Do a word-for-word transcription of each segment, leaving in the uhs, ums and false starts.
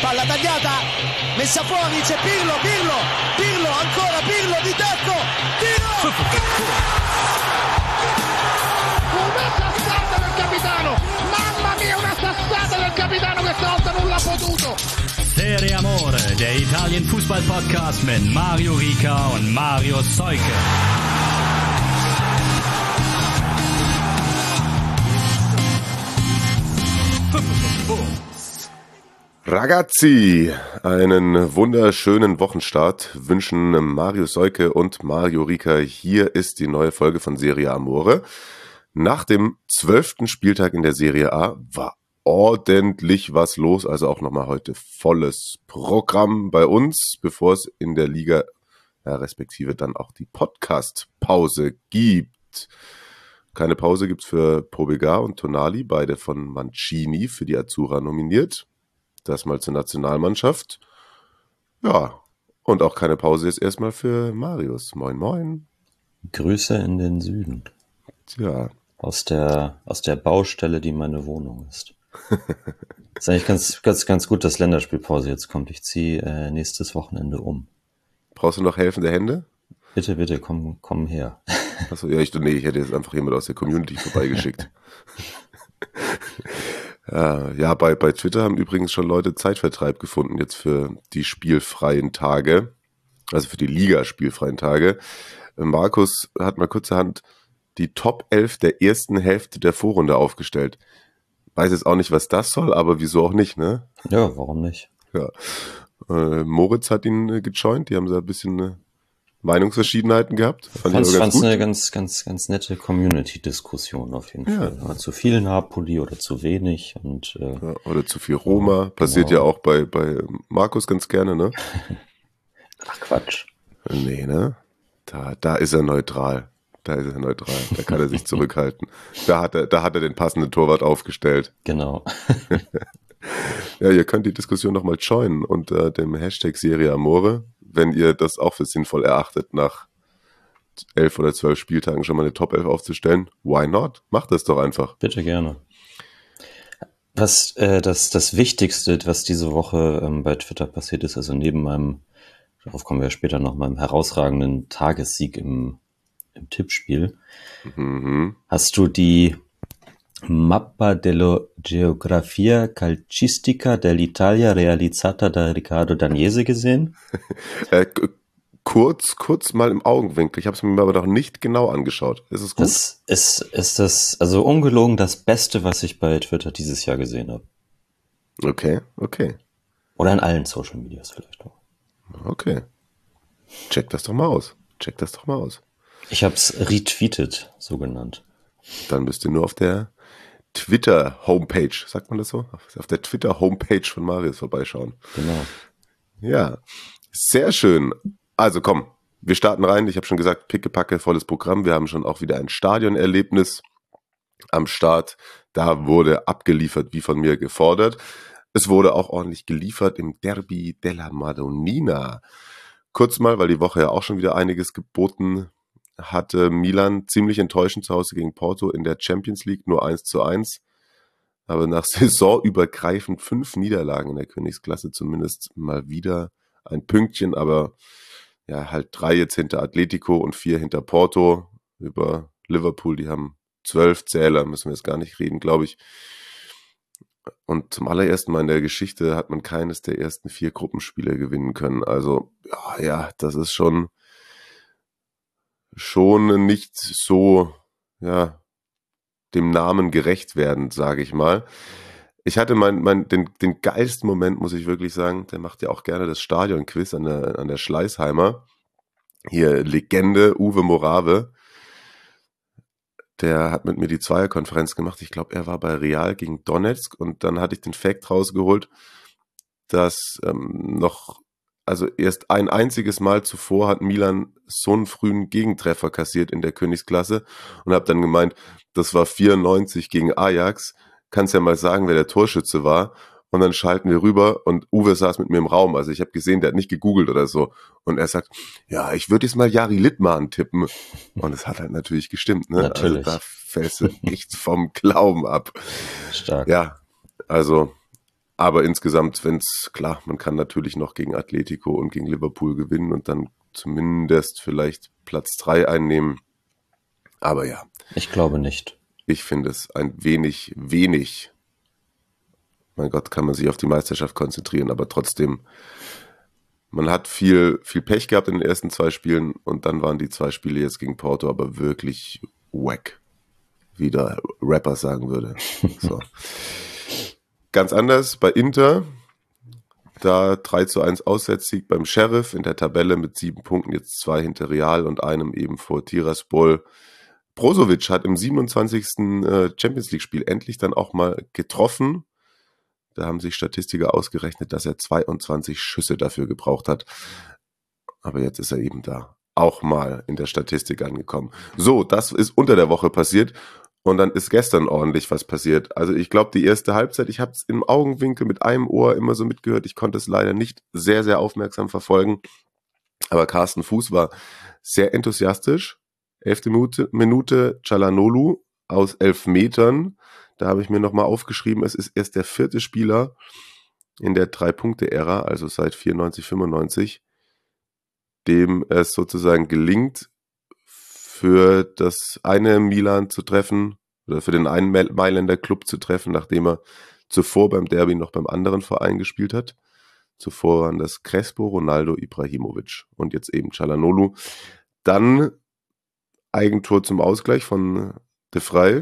palla tagliata, messa fuori, c'è Pirlo, Pirlo, Pirlo, ancora Pirlo di tacco, tiro! Una sassata del capitano, mamma mia, una sassata del capitano, questa volta non l'ha potuto. Serie Amore, der Italien Fußball Podcast mit Mario Rica und Mario Seuke. Ragazzi, einen wunderschönen Wochenstart wünschen Mario Seuke und Mario Rica. Hier ist die neue Folge von Serie Amore. Nach dem zwölften Spieltag in der Serie A war ordentlich was los, also auch nochmal heute volles Programm bei uns, bevor es in der Liga, ja, respektive dann auch die Podcast-Pause gibt. Keine Pause gibt's für Pobega und Tonali, beide von Mancini für die Azzurra nominiert. Das mal zur Nationalmannschaft. Ja, und auch keine Pause jetzt erstmal für Marius. Moin, moin. Grüße in den Süden. Tja. Aus der, aus der Baustelle, die meine Wohnung ist. Ist eigentlich ganz, ganz, ganz gut, dass Länderspielpause jetzt kommt. Ich ziehe äh, nächstes Wochenende um. Brauchst du noch helfende Hände? Bitte, bitte, komm, komm her. Achso, ja, ich, nee, ich hätte jetzt einfach jemand aus der Community vorbeigeschickt. Ja, ja, bei, bei Twitter haben übrigens schon Leute Zeitvertreib gefunden jetzt für die spielfreien Tage, also für die Liga-spielfreien Tage. Markus hat mal kurzerhand die Top elf der ersten Hälfte der Vorrunde aufgestellt. Weiß jetzt auch nicht, was das soll, aber wieso auch nicht, ne? Ja, warum nicht? Ja. Äh, Moritz hat ihn äh, gejoint, die haben so ein bisschen äh, Meinungsverschiedenheiten gehabt. Fand ich fand's eine ganz, ganz, ganz nette Community-Diskussion auf jeden ja. Fall. Zu viel Napoli oder zu wenig und äh, ja, oder zu viel Roma. Passiert genau. Ja auch bei, bei Markus ganz gerne, ne? Ach Quatsch. Nee, ne? Da, da ist er neutral. Da ist er neutral. Da kann er sich zurückhalten. Da hat er, da hat er den passenden Torwart aufgestellt. Genau. Ja, ihr könnt die Diskussion nochmal joinen unter dem Hashtag Serie Amore, wenn ihr das auch für sinnvoll erachtet, nach elf oder zwölf Spieltagen schon mal eine Top elf aufzustellen. Why not? Macht das doch einfach. Bitte gerne. Was äh, das, das Wichtigste, was diese Woche ähm, bei Twitter passiert ist, also neben meinem, darauf kommen wir ja später noch, meinem herausragenden Tagessieg im, im Tippspiel, Mhm. hast du die Mappa della Geografia Calcistica dell'Italia realizzata da Riccardo Dagnese gesehen? äh, k- kurz, kurz mal im Augenwinkel. Ich habe es mir aber noch nicht genau angeschaut. Ist es gut? Das ist, ist das, also ungelogen, das Beste, was ich bei Twitter dieses Jahr gesehen habe. Okay, okay, Oder in allen Social Medias vielleicht auch. okay. Check das doch mal aus. Check das doch mal aus. Ich habe es retweetet, so genannt. Dann müsst ihr nur auf der Twitter-Homepage, sagt man das so? Auf der Twitter-Homepage von Marius vorbeischauen. Genau. Ja, sehr schön. Also komm, wir starten rein. Ich habe schon gesagt, pickepacke, volles Programm. Wir haben schon auch wieder ein Stadionerlebnis am Start. Da wurde abgeliefert, wie von mir gefordert. Es wurde auch ordentlich geliefert im Derby della Madonnina. Kurz mal, weil die Woche ja auch schon wieder einiges geboten hatte, Milan ziemlich enttäuschend zu Hause gegen Porto in der Champions League, nur eins zu eins. Aber nach saisonübergreifend fünf Niederlagen in der Königsklasse zumindest mal wieder ein Pünktchen, aber ja, halt drei jetzt hinter Atletico und vier hinter Porto. Über Liverpool, die haben zwölf Zähler, müssen wir jetzt gar nicht reden, glaube ich. Und zum allerersten Mal in der Geschichte hat man keines der ersten vier Gruppenspiele gewinnen können. Also, ja, ja das ist schon schon nicht so, ja, dem Namen gerecht werden, sage ich mal. Ich hatte mein, mein, den, den geilsten Moment, muss ich wirklich sagen, der macht ja auch gerne das Stadion-Quiz an der, an der Schleißheimer. Hier Legende Uwe Morave, der hat mit mir die Zweierkonferenz gemacht. Ich glaube, er war bei Real gegen Donetsk und dann hatte ich den Fact rausgeholt, dass ähm, noch, also erst ein einziges Mal zuvor hat Milan so einen frühen Gegentreffer kassiert in der Königsklasse und habe dann gemeint, das war vierundneunzig gegen Ajax. Kannst ja mal sagen, wer der Torschütze war. Und dann schalten wir rüber und Uwe saß mit mir im Raum. Also ich habe gesehen, der hat nicht gegoogelt oder so. Und er sagt, ja, ich würde jetzt mal Jari Littmann tippen. Und es hat halt natürlich gestimmt. Ne? Natürlich. Also da fällst du echt vom Glauben ab. Stark. Ja, also Aber insgesamt, wenn es, klar, man kann natürlich noch gegen Atletico und gegen Liverpool gewinnen und dann zumindest vielleicht Platz drei einnehmen. Aber ja. Ich glaube nicht. Ich finde es ein wenig, wenig. Mein Gott, kann man sich auf die Meisterschaft konzentrieren, aber trotzdem, man hat viel, viel Pech gehabt in den ersten zwei Spielen und dann waren die zwei Spiele jetzt gegen Porto aber wirklich wack, wie der Rapper sagen würde. So. Ganz anders bei Inter, da drei zu eins Auswärtssieg beim Sheriff in der Tabelle mit sieben Punkten, jetzt zwei hinter Real und einem eben vor Tiraspol. Brozovic hat im siebenundzwanzigsten Champions League Spiel endlich dann auch mal getroffen. Da haben sich Statistiker ausgerechnet, dass er zweiundzwanzig Schüsse dafür gebraucht hat. Aber jetzt ist er eben da auch mal in der Statistik angekommen. So, das ist unter der Woche passiert. Und dann ist gestern ordentlich was passiert. Also ich glaube, die erste Halbzeit, ich habe es im Augenwinkel mit einem Ohr immer so mitgehört. Ich konnte es leider nicht sehr, sehr aufmerksam verfolgen. Aber Carsten Fuß war sehr enthusiastisch. Elfte Minute, Minute Çalhanoğlu aus elf Metern. Da habe ich mir nochmal aufgeschrieben, es ist erst der vierte Spieler in der Drei-Punkte-Ära, also seit vierundneunzig, fünfundneunzig, dem es sozusagen gelingt, für das eine Milan zu treffen oder für den einen Mailänder Club zu treffen, nachdem er zuvor beim Derby noch beim anderen Verein gespielt hat. Zuvor waren das Crespo, Ronaldo, Ibrahimovic und jetzt eben Çalhanoğlu. Dann Eigentor zum Ausgleich von De Vrij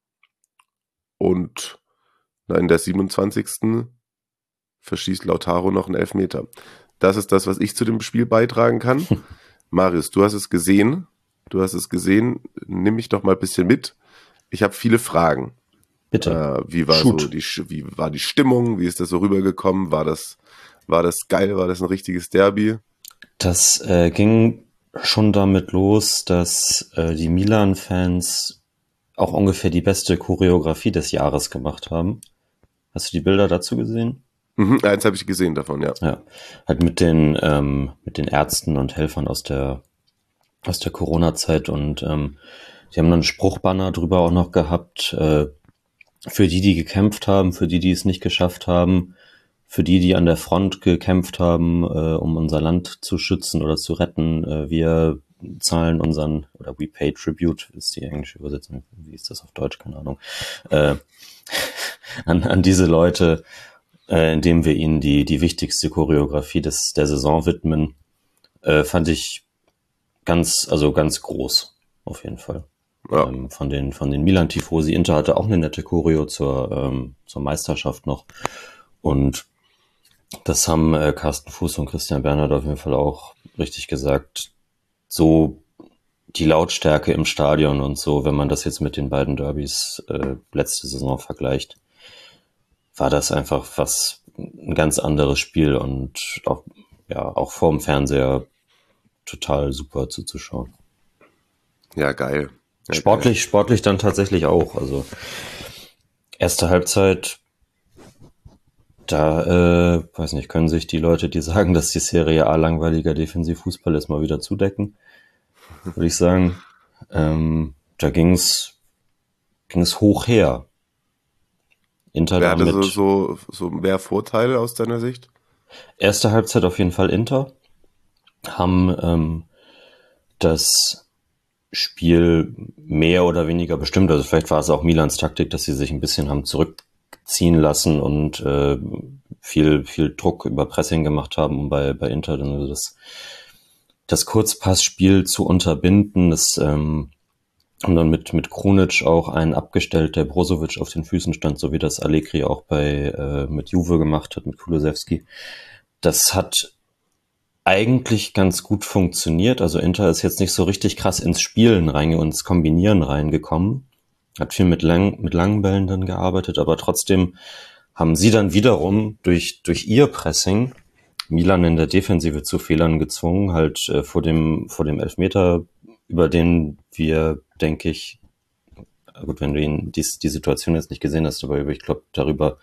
und na, in der siebenundzwanzigsten verschießt Lautaro noch einen Elfmeter. Das ist das, was ich zu dem Spiel beitragen kann. Marius, du hast es gesehen. Du hast es gesehen. Nimm mich doch mal ein bisschen mit. Ich habe viele Fragen. Bitte. Äh, wie war Shoot. so die, wie war die Stimmung? Wie ist das so rübergekommen? War das, war das geil? War das ein richtiges Derby? Das äh, ging schon damit los, dass äh, die Milan-Fans auch ungefähr die beste Choreografie des Jahres gemacht haben. Hast du die Bilder dazu gesehen? Mhm, eins habe ich gesehen davon, ja. Ja, halt mit den ähm, mit den Ärzten und Helfern aus der aus der Corona-Zeit und ähm, die haben dann einen Spruchbanner drüber auch noch gehabt, äh, für die, die gekämpft haben, für die, die es nicht geschafft haben, für die, die an der Front gekämpft haben, äh, um unser Land zu schützen oder zu retten. Äh, wir zahlen unseren, oder we pay tribute, ist die englische Übersetzung, wie ist das auf Deutsch, keine Ahnung, äh, an, an diese Leute, äh, indem wir ihnen die, die wichtigste Choreografie des, der Saison widmen, äh, fand ich ganz, also ganz groß, auf jeden Fall. Ja. Ähm, von den, von den Milan-Tifosi. Inter hatte auch eine nette Choreo zur, ähm, zur Meisterschaft noch. Und das haben äh, Carsten Fuß und Christian Bernhard auf jeden Fall auch richtig gesagt. So die Lautstärke im Stadion und so, wenn man das jetzt mit den beiden Derbys äh, letzte Saison vergleicht, war das einfach was, ein ganz anderes Spiel und auch, ja, auch vorm Fernseher total super zuzuschauen. Ja, geil. Ja, sportlich, geil. sportlich dann tatsächlich auch. Also erste Halbzeit, da, äh, weiß nicht, können sich die Leute, die sagen, dass die Serie A langweiliger Defensivfußball ist, mal wieder zudecken, würde ich sagen. Ähm, da ging's, ging's hoch her. Inter Wer hatte damit, so, so, so mehr Vorteile aus deiner Sicht? Erste Halbzeit auf jeden Fall Inter. Haben ähm, das Spiel mehr oder weniger bestimmt. Also vielleicht war es auch Milans Taktik, dass sie sich ein bisschen haben zurückziehen lassen und äh, viel viel Druck über Pressing gemacht haben, um bei bei Inter dann also das das Kurzpassspiel zu unterbinden. Das ähm, haben dann mit mit Krunic auch einen abgestellt, der Brozovic auf den Füßen stand, so wie das Allegri auch bei äh, mit Juve gemacht hat, mit Kulusevski. Das hat eigentlich ganz gut funktioniert. Also Inter ist jetzt nicht so richtig krass ins Spielen rein und ins Kombinieren reingekommen. Hat viel mit, lang, mit langen Bällen dann gearbeitet, aber trotzdem haben sie dann wiederum durch, durch ihr Pressing Milan in der Defensive zu Fehlern gezwungen, halt äh, vor dem, vor dem Elfmeter, über den wir, denke ich, gut, wenn du ihn, die, die Situation jetzt nicht gesehen hast, aber ich glaube, darüber,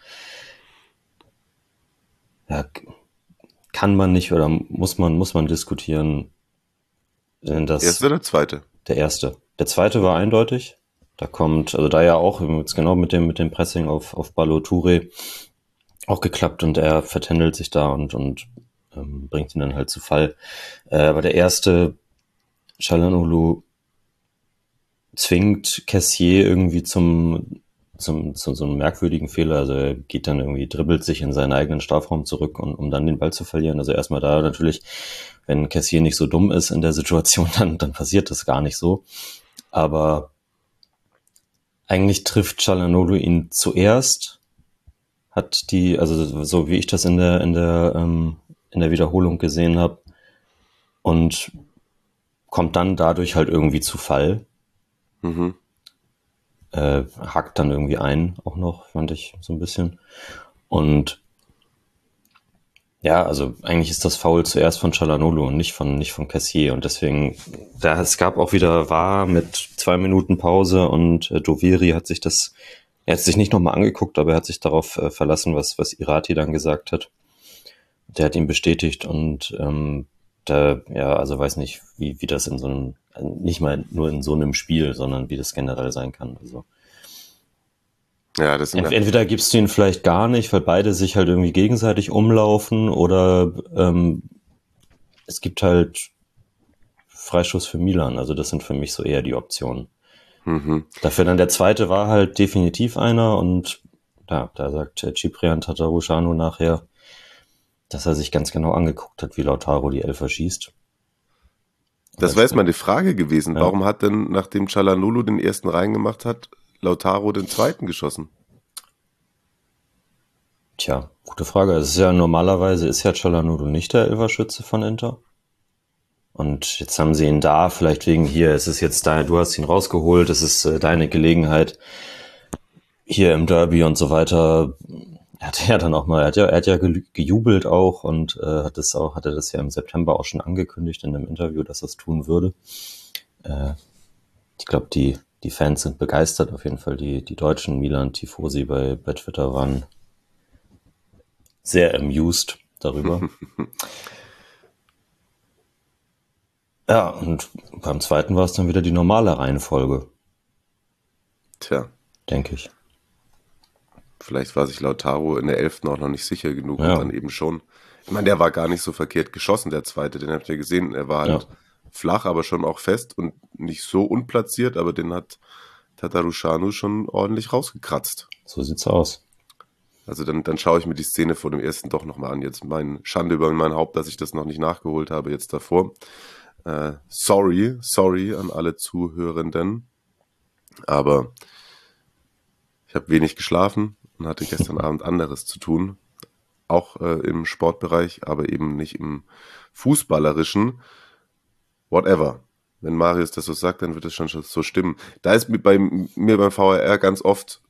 ja, kann man nicht oder muss man muss man diskutieren. Denn das Erste oder zweite? Der erste. Der zweite war eindeutig. Da kommt, also da ja auch jetzt genau mit dem mit dem Pressing auf auf Ballo Touré auch geklappt und er vertändelt sich da und, und ähm, bringt ihn dann halt zu Fall. Äh, aber der erste, Çalhanoğlu zwingt Kessié irgendwie zum, zum, zu so einem merkwürdigen Fehler. Also er geht dann irgendwie, dribbelt sich in seinen eigenen Strafraum zurück, und, um dann den Ball zu verlieren. Also erstmal da natürlich, wenn Kessié nicht so dumm ist in der Situation, dann, dann passiert das gar nicht so. Aber eigentlich trifft Çalhanoğlu ihn zuerst, hat die, also so wie ich das in der, in der, ähm, in der Wiederholung gesehen habe, und kommt dann dadurch halt irgendwie zu Fall. Mhm. Äh, hackt dann irgendwie ein, auch noch, fand ich so ein bisschen. Und ja, also eigentlich ist das Foul zuerst von Çalhanoğlu und nicht von nicht von Kessié. Und deswegen, da es gab auch wieder V A R mit zwei Minuten Pause, und äh, Doviri hat sich das, er hat sich nicht nochmal angeguckt, aber er hat sich darauf äh, verlassen, was was Irati dann gesagt hat. Der hat ihn bestätigt, und ähm, da, ja, also weiß nicht, wie wie das in so einem, nicht mal nur in so einem Spiel, sondern wie das generell sein kann. Also Ja, das sind Ent- entweder gibst du ihn vielleicht gar nicht, weil beide sich halt irgendwie gegenseitig umlaufen, oder ähm, es gibt halt Freischuss für Milan. Also das sind für mich so eher die Optionen. mhm. Dafür dann der zweite war halt definitiv einer, und ja, da sagt äh, Ciprian Tatarusanu nachher, dass er sich ganz genau angeguckt hat, wie Lautaro die Elfer schießt. Das wäre jetzt meine Frage gewesen. Ja. Warum hat denn, nachdem Çalhanoğlu den ersten reingemacht hat, Lautaro den zweiten geschossen? Tja, gute Frage. Es ist ja normalerweise ist ja Çalhanoğlu nicht der Elferschütze von Inter. Und jetzt haben sie ihn da, vielleicht wegen hier, es ist jetzt dein, du hast ihn rausgeholt, es ist äh, deine Gelegenheit hier im Derby und so weiter. Er hat ja dann auch mal, er hat ja, er hat ja ge- gejubelt auch, und äh, hat das auch, hatte das ja im September auch schon angekündigt in einem Interview, dass er es tun würde. Äh, ich glaube, die, die Fans sind begeistert, auf jeden Fall. Die, die deutschen Milan-Tifosi bei, bei Twitter waren sehr amused darüber. Ja, und beim zweiten war es dann wieder die normale Reihenfolge, Tja, denke ich. vielleicht war sich Lautaro in der elften auch noch nicht sicher genug, Ja. und dann eben schon. Ich meine, der war gar nicht so verkehrt geschossen, der zweite, den habt ihr gesehen. Er war halt Ja. flach, aber schon auch fest und nicht so unplatziert, aber den hat Tatarusanu schon ordentlich rausgekratzt. So sieht's aus. Also dann, dann schaue ich mir die Szene vor dem ersten doch nochmal an. Jetzt mein Schande über mein Haupt, dass ich das noch nicht nachgeholt habe jetzt davor. Äh, sorry, sorry an alle Zuhörenden. Aber ich habe wenig geschlafen und hatte gestern Abend anderes zu tun. Auch äh, im Sportbereich, aber eben nicht im Fußballerischen. Whatever. Wenn Marius das so sagt, dann wird es schon so stimmen. Da ist mir bei mir beim V R ganz oft,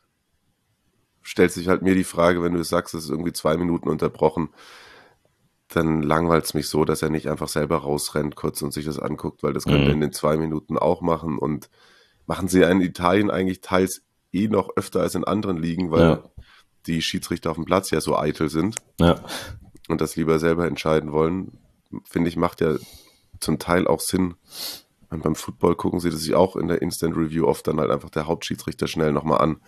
stellt sich halt mir die Frage, wenn du sagst, es ist irgendwie zwei Minuten unterbrochen, dann langweilt es mich so, dass er nicht einfach selber rausrennt kurz und sich das anguckt, weil das können Mhm. wir in den zwei Minuten auch machen, und machen sie ja in Italien eigentlich teils eh noch öfter als in anderen Ligen, weil Ja. die Schiedsrichter auf dem Platz ja so eitel sind Ja. und das lieber selber entscheiden wollen. Finde ich, macht ja zum Teil auch Sinn. Und beim Football gucken sie das sich auch in der Instant Review oft dann halt einfach der Hauptschiedsrichter schnell nochmal an.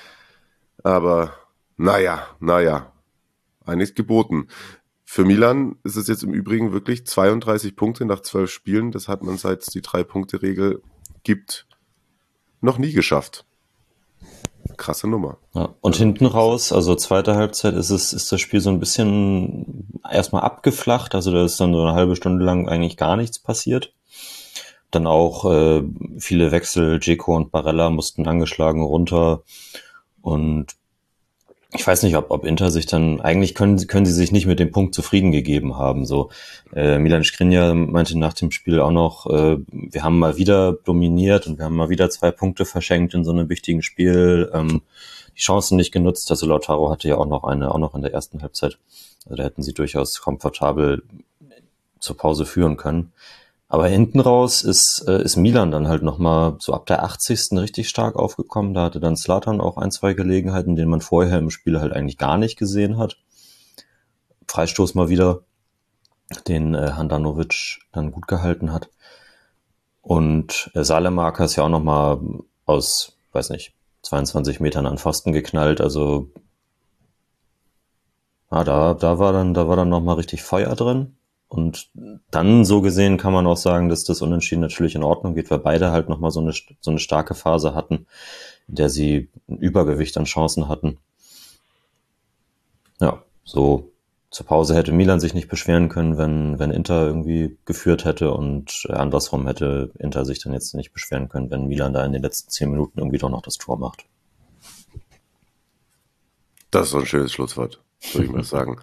Aber naja, naja, einiges geboten. Für Milan ist es jetzt im Übrigen wirklich zweiunddreißig Punkte nach zwölf Spielen. Das hat man, seit es die Drei-Punkte-Regel gibt, noch nie geschafft. Krasse Nummer. Ja. Und hinten raus, also zweite Halbzeit, ist es, ist das Spiel so ein bisschen erstmal abgeflacht. Also da ist dann so eine halbe Stunde lang eigentlich gar nichts passiert. Dann auch äh, viele Wechsel, Dzeko und Barella mussten angeschlagen runter. Und ich weiß nicht, ob, ob Inter sich dann, eigentlich können, können sie sich nicht mit dem Punkt zufrieden gegeben haben. So, äh, Milan Skriniar meinte nach dem Spiel auch noch, äh, wir haben mal wieder dominiert und wir haben mal wieder zwei Punkte verschenkt in so einem wichtigen Spiel, ähm, die Chancen nicht genutzt. Also Lautaro hatte ja auch noch eine, auch noch in der ersten Halbzeit. Also da hätten sie durchaus komfortabel zur Pause führen können. Aber hinten raus ist, äh, ist Milan dann halt nochmal so ab der achtzigsten richtig stark aufgekommen. Da hatte dann Zlatan auch ein, zwei Gelegenheiten, denen man vorher im Spiel halt eigentlich gar nicht gesehen hat. Freistoß mal wieder, den äh, Handanovic dann gut gehalten hat. Und äh, Salemaker ist ja auch nochmal aus, weiß nicht, zweiundzwanzig Metern an Pfosten geknallt. Also Ja, da, da war dann, da war dann nochmal richtig Feuer drin. Und dann so gesehen kann man auch sagen, dass das Unentschieden natürlich in Ordnung geht, weil beide halt nochmal so eine, so eine starke Phase hatten, in der sie ein Übergewicht an Chancen hatten. Ja, so zur Pause hätte Milan sich nicht beschweren können, wenn, wenn Inter irgendwie geführt hätte, und andersrum hätte Inter sich dann jetzt nicht beschweren können, wenn Milan da in den letzten zehn Minuten irgendwie doch noch das Tor macht. Das ist so ein schönes Schlusswort, würde ich mal sagen.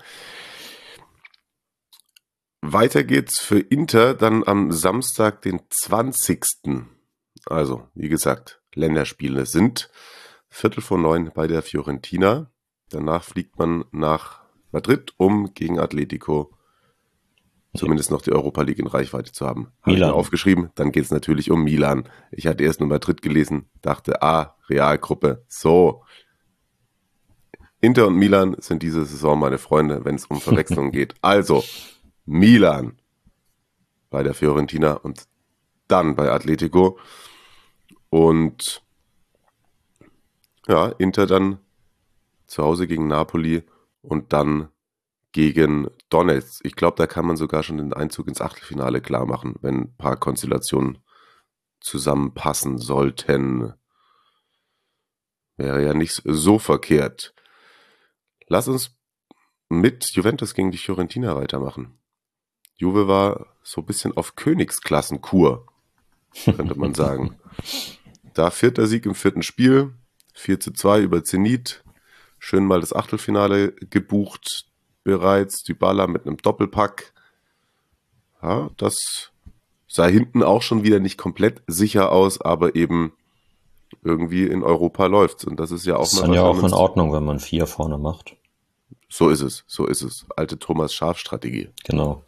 Weiter geht's für Inter dann am Samstag, den zwanzigsten Also, wie gesagt, Länderspiele sind Viertel vor neun bei der Fiorentina. Danach fliegt man nach Madrid, um gegen Atletico zumindest noch die Europa League in Reichweite zu haben. Habe ich mir aufgeschrieben, dann geht's natürlich um Milan. Ich hatte erst nur Madrid gelesen, dachte, ah, Realgruppe, so. Inter und Milan sind diese Saison meine Freunde, wenn es um Verwechslungen geht. Also, Milan bei der Fiorentina und dann bei Atletico. Und ja, Inter dann zu Hause gegen Napoli und dann gegen Donetsk. Ich glaube, da kann man sogar schon den Einzug ins Achtelfinale klar machen, wenn ein paar Konstellationen zusammenpassen sollten. Wäre ja nicht so verkehrt. Lass uns mit Juventus gegen die Fiorentina weitermachen. Juve war so ein bisschen auf Königsklassenkur, könnte man sagen. Da vierter Sieg im vierten Spiel, vier zu zwei über Zenit. Schön mal das Achtelfinale gebucht bereits. Dybala mit einem Doppelpack. Ja, das sah hinten auch schon wieder nicht komplett sicher aus, aber eben irgendwie in Europa läuft's. Und das ist ja auch das mal. Ist dann ja auch in Ordnung, wenn man vier vorne macht. So ist es, so ist es. Alte Thomas Schaaf-Strategie. Genau.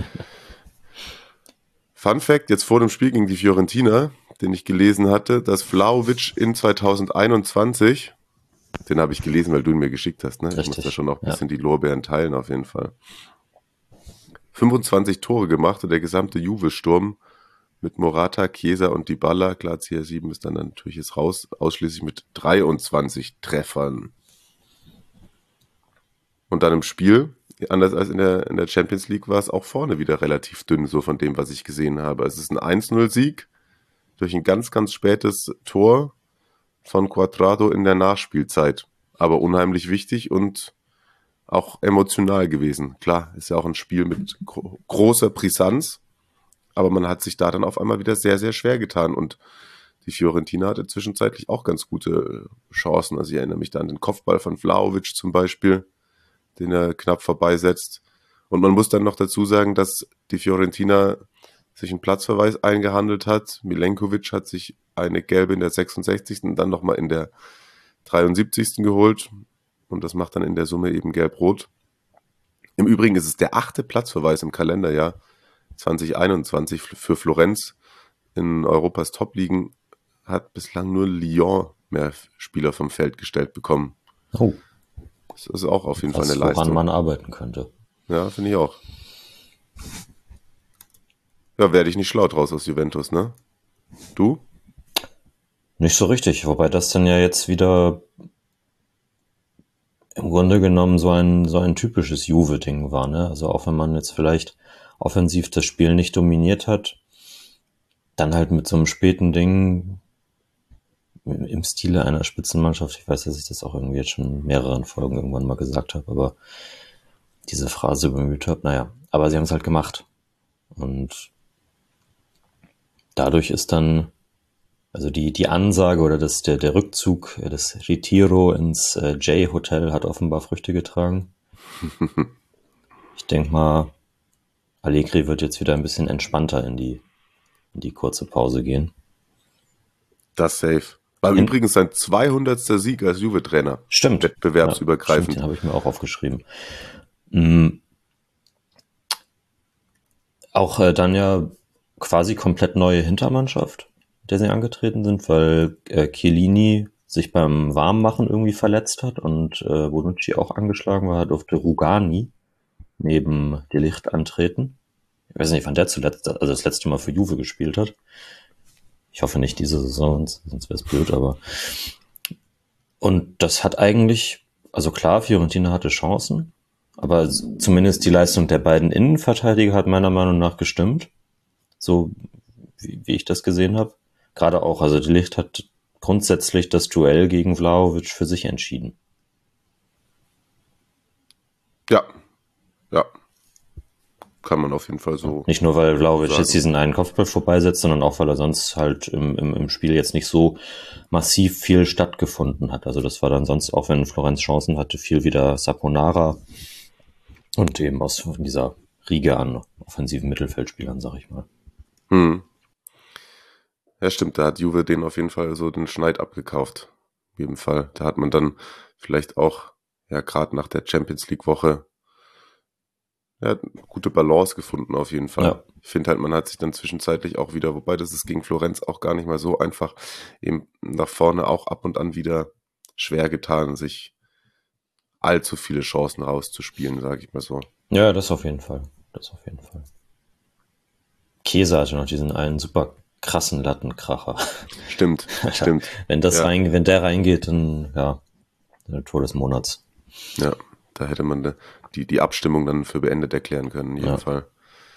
Fun Fact, jetzt vor dem Spiel gegen die Fiorentina, den ich gelesen hatte, dass Vlahovic in zwanzig einundzwanzig, den habe ich gelesen, weil du ihn mir geschickt hast, ne? Richtig. Ich muss da schon auch ein ja. bisschen die Lorbeeren teilen, auf jeden Fall. fünfundzwanzig Tore gemacht und der gesamte Juve-Sturm mit Morata, Chiesa und Dybala, klar, C R sieben ist dann natürlich jetzt raus, ausschließlich mit dreiundzwanzig Treffern. Und dann im Spiel, anders als in der, in der Champions League, war es auch vorne wieder relativ dünn, so von dem, was ich gesehen habe. Es ist ein eins null Sieg durch ein ganz, ganz spätes Tor von Cuadrado in der Nachspielzeit. Aber unheimlich wichtig und auch emotional gewesen. Klar, ist ja auch ein Spiel mit gro- großer Brisanz, aber man hat sich da dann auf einmal wieder sehr, sehr schwer getan. Und die Fiorentina hatte zwischenzeitlich auch ganz gute Chancen. Also ich erinnere mich da an den Kopfball von Vlahovic zum Beispiel, den er knapp vorbeisetzt. Und man muss dann noch dazu sagen, dass die Fiorentina sich einen Platzverweis eingehandelt hat. Milenkovic hat sich eine gelbe in der sechsundsechzigsten und dann nochmal in der dreiundsiebzigsten geholt. Und das macht dann in der Summe eben gelb-rot. Im Übrigen ist es der achte Platzverweis im Kalenderjahr zwanzig einundzwanzig für Florenz. In Europas Top-Ligen hat bislang nur Lyon mehr Spieler vom Feld gestellt bekommen. Oh. Das ist auch auf jeden Was, Fall eine Leistung. Woran man arbeiten könnte. Ja, finde ich auch. Ja, werde ich nicht schlau draus aus Juventus, ne? Du? Nicht so richtig, wobei das dann ja jetzt wieder im Grunde genommen so ein, so ein typisches Juve-Ding war, ne? Also auch wenn man jetzt vielleicht offensiv das Spiel nicht dominiert hat, dann halt mit so einem späten Ding im Stile einer Spitzenmannschaft. Ich weiß, dass ich das auch irgendwie jetzt schon in mehreren Folgen irgendwann mal gesagt habe, aber diese Phrase bemüht habe, naja, aber sie haben es halt gemacht. Und dadurch ist dann, also die, die Ansage oder das, der, der Rückzug, das Retiro ins äh, J-Hotel hat offenbar Früchte getragen. Ich denke mal, Allegri wird jetzt wieder ein bisschen entspannter in die, in die kurze Pause gehen. Das safe. War In- übrigens sein zweihundertster Sieg als Juve-Trainer. Stimmt. Wettbewerbsübergreifend. Ja, stimmt, den habe ich mir auch aufgeschrieben. Mhm. Auch äh, dann ja quasi komplett neue Hintermannschaft, mit der sie angetreten sind, weil äh, Chiellini sich beim Warmmachen irgendwie verletzt hat und äh, Bonucci auch angeschlagen war, durfte Rugani neben De Ligt antreten. Ich weiß nicht, wann der zuletzt, also das letzte Mal für Juve gespielt hat. Ich hoffe nicht diese Saison, sonst wäre es blöd, aber und das hat eigentlich, also klar, Fiorentina hatte Chancen, aber zumindest die Leistung der beiden Innenverteidiger hat meiner Meinung nach gestimmt. So wie, wie ich das gesehen habe. Gerade auch, also De Ligt hat grundsätzlich das Duell gegen Vlahovic für sich entschieden. Ja, ja. Kann man auf jeden Fall so. Nicht nur, weil Vlahovic sagen. jetzt diesen einen Kopfball vorbeisetzt, sondern auch, weil er sonst halt im, im, im Spiel jetzt nicht so massiv viel stattgefunden hat. Also das war dann sonst, auch wenn Florenz Chancen hatte, viel wieder Saponara und eben aus dieser Riege an offensiven Mittelfeldspielern, sag ich mal. Hm. Ja, stimmt, da hat Juve den auf jeden Fall so den Schneid abgekauft. In jedem Fall. Da hat man dann vielleicht auch, ja, gerade nach der Champions League Woche, ja, gute Balance gefunden auf jeden Fall. Ja. Ich finde halt, man hat sich dann zwischenzeitlich auch wieder, wobei das ist gegen Florenz auch gar nicht mal so einfach, eben nach vorne auch ab und an wieder schwer getan, sich allzu viele Chancen rauszuspielen, sage ich mal so. Ja, das auf jeden Fall. Das auf jeden Fall. Käse hatte noch diesen einen super krassen Lattenkracher. Stimmt, stimmt. Wenn das Ja. rein, wenn der reingeht, dann, ja, der Tor des Monats. Ja, da hätte man die, die Abstimmung dann für beendet erklären können, in jedem Ja. Fall.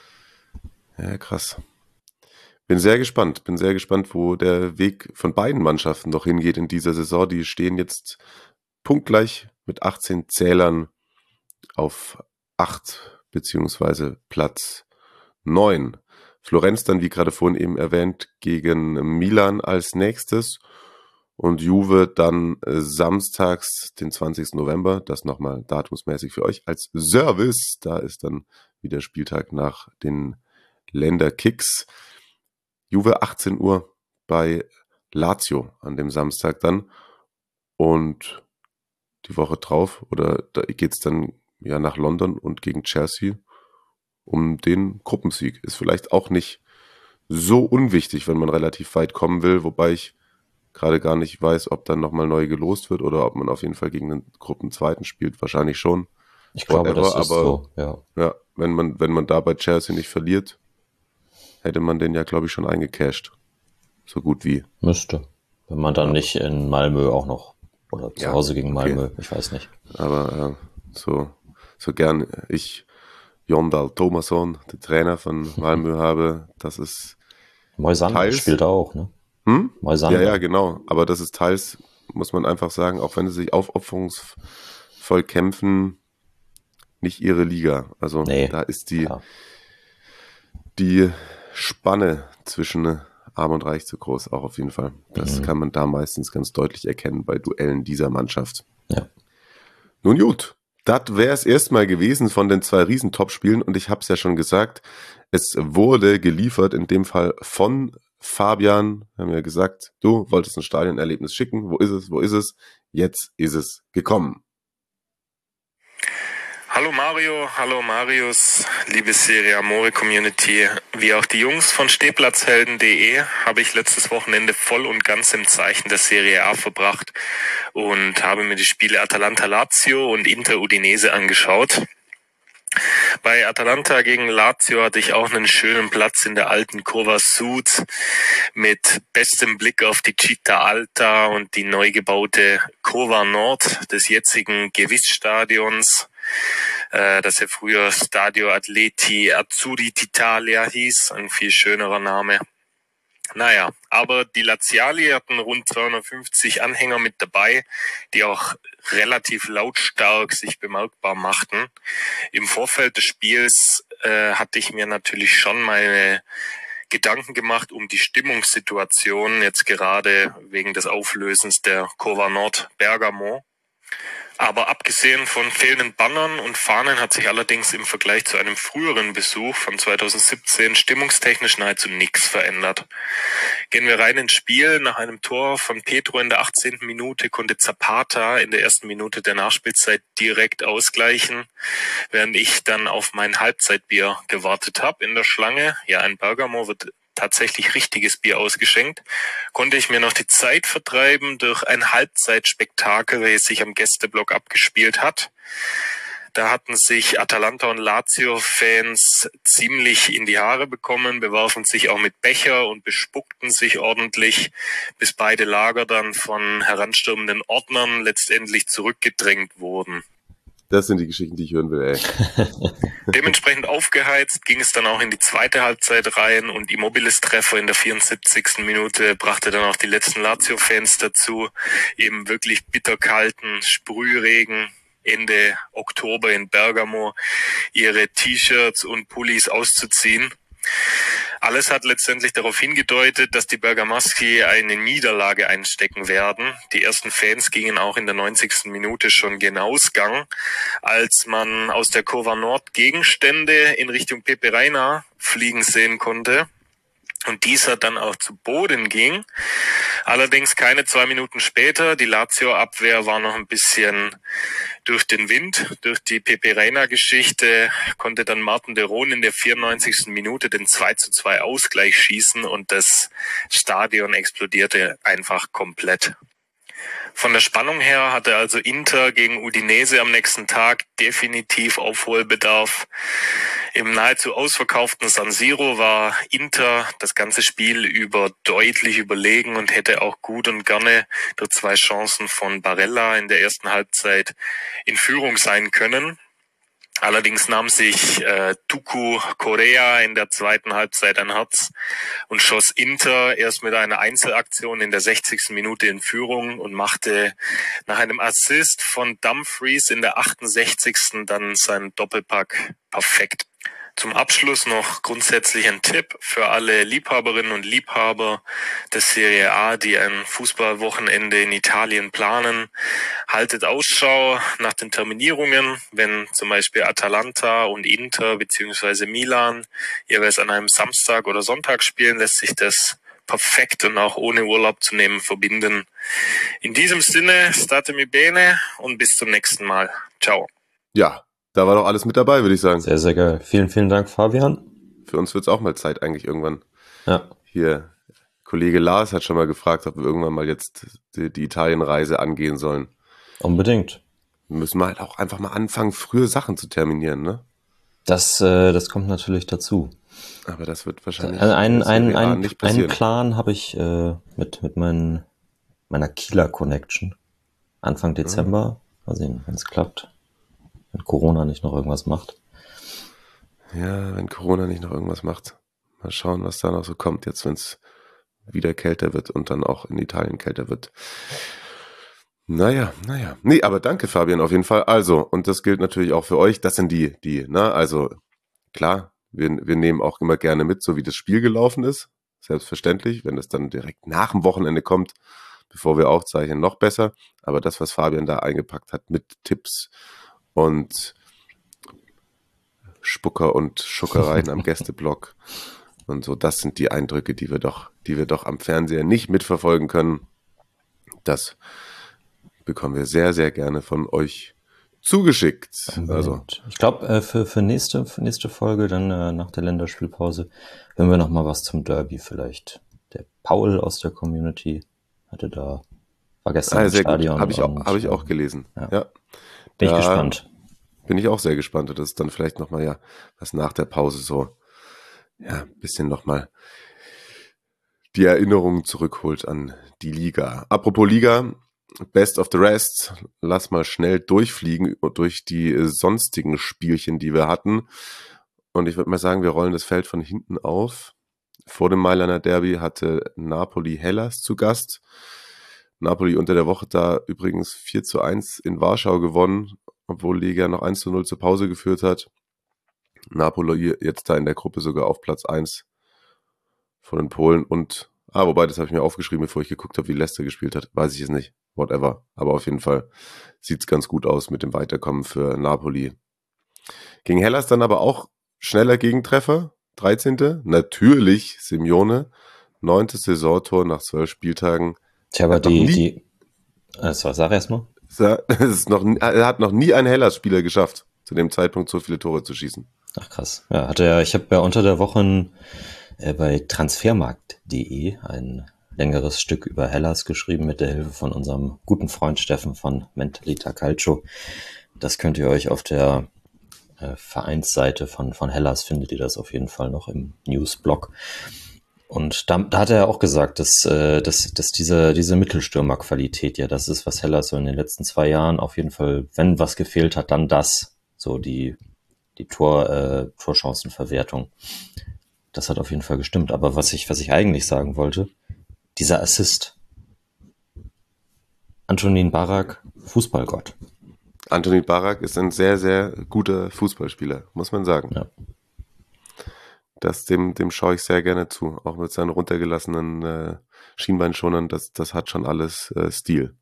Ja, krass. Bin sehr gespannt, bin sehr gespannt, wo der Weg von beiden Mannschaften noch hingeht in dieser Saison. Die stehen jetzt punktgleich mit achtzehn Zählern auf acht beziehungsweise Platz neun. Florenz dann, wie gerade vorhin eben erwähnt, gegen Milan als nächstes und Juve dann äh, samstags, den zwanzigsten November, das nochmal datumsmäßig für euch als Service. Da ist dann wieder Spieltag nach den Länderkicks. Juve achtzehn Uhr bei Lazio an dem Samstag dann und die Woche drauf, oder da geht's dann ja nach London und gegen Chelsea um den Gruppensieg. Ist vielleicht auch nicht so unwichtig, wenn man relativ weit kommen will, wobei ich gerade gar nicht weiß, ob dann nochmal neu gelost wird oder ob man auf jeden Fall gegen den Gruppenzweiten spielt. Wahrscheinlich schon. Ich glaube, Whatever, das ist aber so, ja. ja, wenn man, wenn man da bei Chelsea nicht verliert, hätte man den ja, glaube ich, schon eingecasht. So gut wie. Müsste. Wenn man dann nicht in Malmö auch noch, oder zu Ja, Hause gegen okay. Malmö, ich weiß nicht. Aber äh, so, so gern ich Jon Dahl Tomasson, der Trainer von Malmö, habe, das ist Moisander Teils- spielt auch, ne? hm? Moisander. Ja, ja, genau. Aber das ist teils, muss man einfach sagen, auch wenn sie sich aufopferungsvoll kämpfen, nicht ihre Liga. Also Nee, da ist die, klar. die Spanne zwischen Arm und Reich zu groß, auch auf jeden Fall. Das Mhm. kann man da meistens ganz deutlich erkennen bei Duellen dieser Mannschaft. Ja. Nun gut, das wäre es erstmal gewesen von den zwei Riesentop-Spielen und ich habe es ja schon gesagt, es wurde geliefert, in dem Fall von Fabian. Wir haben ja gesagt, du wolltest ein Stadionerlebnis schicken, wo ist es, wo ist es? Jetzt ist es gekommen. Hallo Mario, hallo Marius, liebe Serie Amore Community. Wie auch die Jungs von Stehplatzhelden punkt de habe ich letztes Wochenende voll und ganz im Zeichen der Serie A verbracht und habe mir die Spiele Atalanta Lazio und Inter Udinese angeschaut. Bei Atalanta gegen Lazio hatte ich auch einen schönen Platz in der alten Curva Sud mit bestem Blick auf die Città Alta und die neu gebaute Curva Nord des jetzigen Gewiss-Stadions, äh, das ja früher Stadio Atleti Azzurri d'Italia hieß, ein viel schönerer Name. Naja, aber die Laziali hatten rund zweihundertfünfzig Anhänger mit dabei, die auch relativ lautstark sich bemerkbar machten. Im Vorfeld des Spiels äh, hatte ich mir natürlich schon meine Gedanken gemacht um die Stimmungssituation, jetzt gerade wegen des Auflösens der Curva Nord Bergamo. Aber abgesehen von fehlenden Bannern und Fahnen hat sich allerdings im Vergleich zu einem früheren Besuch von zweitausendsiebzehn stimmungstechnisch nahezu nichts verändert. Gehen wir rein ins Spiel. Nach einem Tor von Pedro in der achtzehnten Minute konnte Zapata in der ersten Minute der Nachspielzeit direkt ausgleichen, während ich dann auf mein Halbzeitbier gewartet habe in der Schlange. Ja, in Bergamo wird tatsächlich richtiges Bier ausgeschenkt, konnte ich mir noch die Zeit vertreiben durch ein Halbzeitspektakel, welches sich am Gästeblock abgespielt hat. Da hatten sich Atalanta- und Lazio-Fans ziemlich in die Haare bekommen, bewarfen sich auch mit Becher und bespuckten sich ordentlich, bis beide Lager dann von heranstürmenden Ordnern letztendlich zurückgedrängt wurden. Das sind die Geschichten, die ich hören will, ey. Dementsprechend aufgeheizt ging es dann auch in die zweite Halbzeit rein und Immobiles Treffer in der vierundsiebzigsten Minute brachte dann auch die letzten Lazio-Fans dazu, eben wirklich bitterkalten Sprühregen Ende Oktober in Bergamo ihre T-Shirts und Pullis auszuziehen. Alles hat letztendlich darauf hingedeutet, dass die Bergamaschi eine Niederlage einstecken werden. Die ersten Fans gingen auch in der neunzigsten Minute schon gen Ausgang, als man aus der Curva Nord Gegenstände in Richtung Pepe Reina fliegen sehen konnte. Und dieser dann auch zu Boden ging. Allerdings keine zwei Minuten später. Die Lazio-Abwehr war noch ein bisschen durch den Wind, durch die Pepe Reina-Geschichte, konnte dann Martin de Roon in der vierundneunzigsten Minute den zwei zu zwei Ausgleich schießen und das Stadion explodierte einfach komplett. Von der Spannung her hatte also Inter gegen Udinese am nächsten Tag definitiv Aufholbedarf. Im nahezu ausverkauften San Siro war Inter das ganze Spiel über deutlich überlegen und hätte auch gut und gerne durch zwei Chancen von Barella in der ersten Halbzeit in Führung sein können. Allerdings nahm sich äh, Tucu Correa in der zweiten Halbzeit ein Herz und schoss Inter erst mit einer Einzelaktion in der sechzigsten Minute in Führung und machte nach einem Assist von Dumfries in der achtundsechzigsten dann seinen Doppelpack perfekt. Zum Abschluss noch grundsätzlich ein Tipp für alle Liebhaberinnen und Liebhaber der Serie A, die ein Fußballwochenende in Italien planen. Haltet Ausschau nach den Terminierungen, wenn zum Beispiel Atalanta und Inter bzw. Milan jeweils an einem Samstag oder Sonntag spielen, lässt sich das perfekt und auch ohne Urlaub zu nehmen verbinden. In diesem Sinne, state mi bene und bis zum nächsten Mal. Ciao. Ja. Da war doch alles mit dabei, würde ich sagen. Sehr, sehr geil. Vielen, vielen Dank, Fabian. Für uns wird es auch mal Zeit eigentlich irgendwann. Ja. Hier, Kollege Lars hat schon mal gefragt, ob wir irgendwann mal jetzt die, die Italienreise angehen sollen. Unbedingt. Wir müssen mal halt auch einfach mal anfangen, frühe Sachen zu terminieren, ne? Das, äh, das kommt natürlich dazu. Aber das wird wahrscheinlich Also ein, ein, ein, nicht passieren. einen Plan habe ich äh, mit, mit mein, meiner Kieler Connection. Anfang Dezember. Mhm. Mal sehen, wenn es klappt. Wenn Corona nicht noch irgendwas macht. Ja, wenn Corona nicht noch irgendwas macht. Mal schauen, was da noch so kommt, jetzt wenn es wieder kälter wird und dann auch in Italien kälter wird. Naja, naja. Nee, aber danke, Fabian, auf jeden Fall. Also, und das gilt natürlich auch für euch. Das sind die, die, ne, also klar, wir, wir nehmen auch immer gerne mit, so wie das Spiel gelaufen ist. Selbstverständlich, wenn das dann direkt nach dem Wochenende kommt, bevor wir aufzeichnen, noch besser. Aber das, was Fabian da eingepackt hat mit Tipps und Spucker und Schuckereien am Gästeblock und so, das sind die Eindrücke, die wir doch, die wir doch am Fernseher nicht mitverfolgen können. Das bekommen wir sehr, sehr gerne von euch zugeschickt. Also ich glaube, äh, für, für, nächste, für nächste Folge, dann äh, nach der Länderspielpause, hören wir noch mal was zum Derby vielleicht. Der Paul aus der Community hatte da, war gestern ah, im sehr Stadion. Habe ich, auch, hab ich auch gelesen. Ja. Ja. Bin da ich gespannt. Bin ich auch sehr gespannt. Und das ist dann vielleicht nochmal, ja, was nach der Pause so, ja, ein bisschen nochmal die Erinnerungen zurückholt an die Liga. Apropos Liga, Best of the Rest, lass mal schnell durchfliegen durch die sonstigen Spielchen, die wir hatten. Und ich würde mal sagen, wir rollen das Feld von hinten auf. Vor dem Mailander Derby hatte Napoli Hellas zu Gast. Napoli unter der Woche da übrigens vier zu eins in Warschau gewonnen, obwohl Liga noch eins zu null zur Pause geführt hat. Napoli jetzt da in der Gruppe sogar auf Platz eins von den Polen und, ah, wobei, das habe ich mir aufgeschrieben, bevor ich geguckt habe, wie Leicester gespielt hat, weiß ich es nicht, whatever, aber auf jeden Fall sieht es ganz gut aus mit dem Weiterkommen für Napoli. Gegen Hellas dann aber auch schneller Gegentreffer, dreizehnte Natürlich Simeone, neuntes Saisontor nach zwölf Spieltagen. Tja, aber die, die, also sag erst mal. Es ist noch, er hat noch nie ein Hellas-Spieler geschafft, zu dem Zeitpunkt so viele Tore zu schießen. Ach krass. Ja, hatte ja, ich habe ja unter der Woche ein, äh, bei transfermarkt punkt de ein längeres Stück über Hellas geschrieben mit der Hilfe von unserem guten Freund Steffen von Mentalita Calcio. Das könnt ihr euch auf der äh, Vereinsseite von, von Hellas findet ihr das auf jeden Fall noch im Newsblog. Und da, da hat er ja auch gesagt, dass, äh, dass, dass diese, diese Mittelstürmerqualität ja das ist, was Hellas so in den letzten zwei Jahren auf jeden Fall, wenn was gefehlt hat, dann das. So die, die Tor, äh, Torchancenverwertung. Das hat auf jeden Fall gestimmt. Aber was ich, was ich eigentlich sagen wollte, dieser Assist. Antonin Barak, Fußballgott. Antonin Barak ist ein sehr, sehr guter Fußballspieler, muss man sagen. Ja. Das, dem, dem schaue ich sehr gerne zu. Auch mit seinen runtergelassenen äh, Schienbeinschonern, das, das hat schon alles äh, Stil.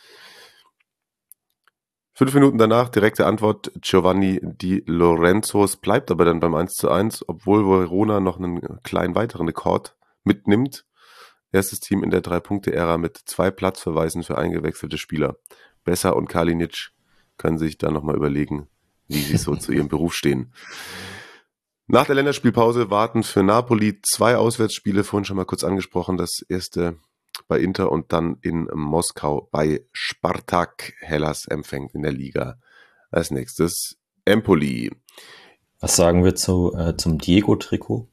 Fünf Minuten danach, direkte Antwort, Giovanni Di Lorenzo. Es bleibt aber dann beim eins zu eins, obwohl Verona noch einen kleinen weiteren Rekord mitnimmt. Erstes Team in der Drei-Punkte-Ära mit zwei Platzverweisen für eingewechselte Spieler. Besser und Kalinic können sich dann nochmal überlegen, wie sie so zu ihrem Beruf stehen. Nach der Länderspielpause warten für Napoli zwei Auswärtsspiele, vorhin schon mal kurz angesprochen, das erste bei Inter und dann in Moskau bei Spartak. Hellas empfängt in der Liga als nächstes Empoli. Was sagen wir zu, äh, zum Diego-Trikot?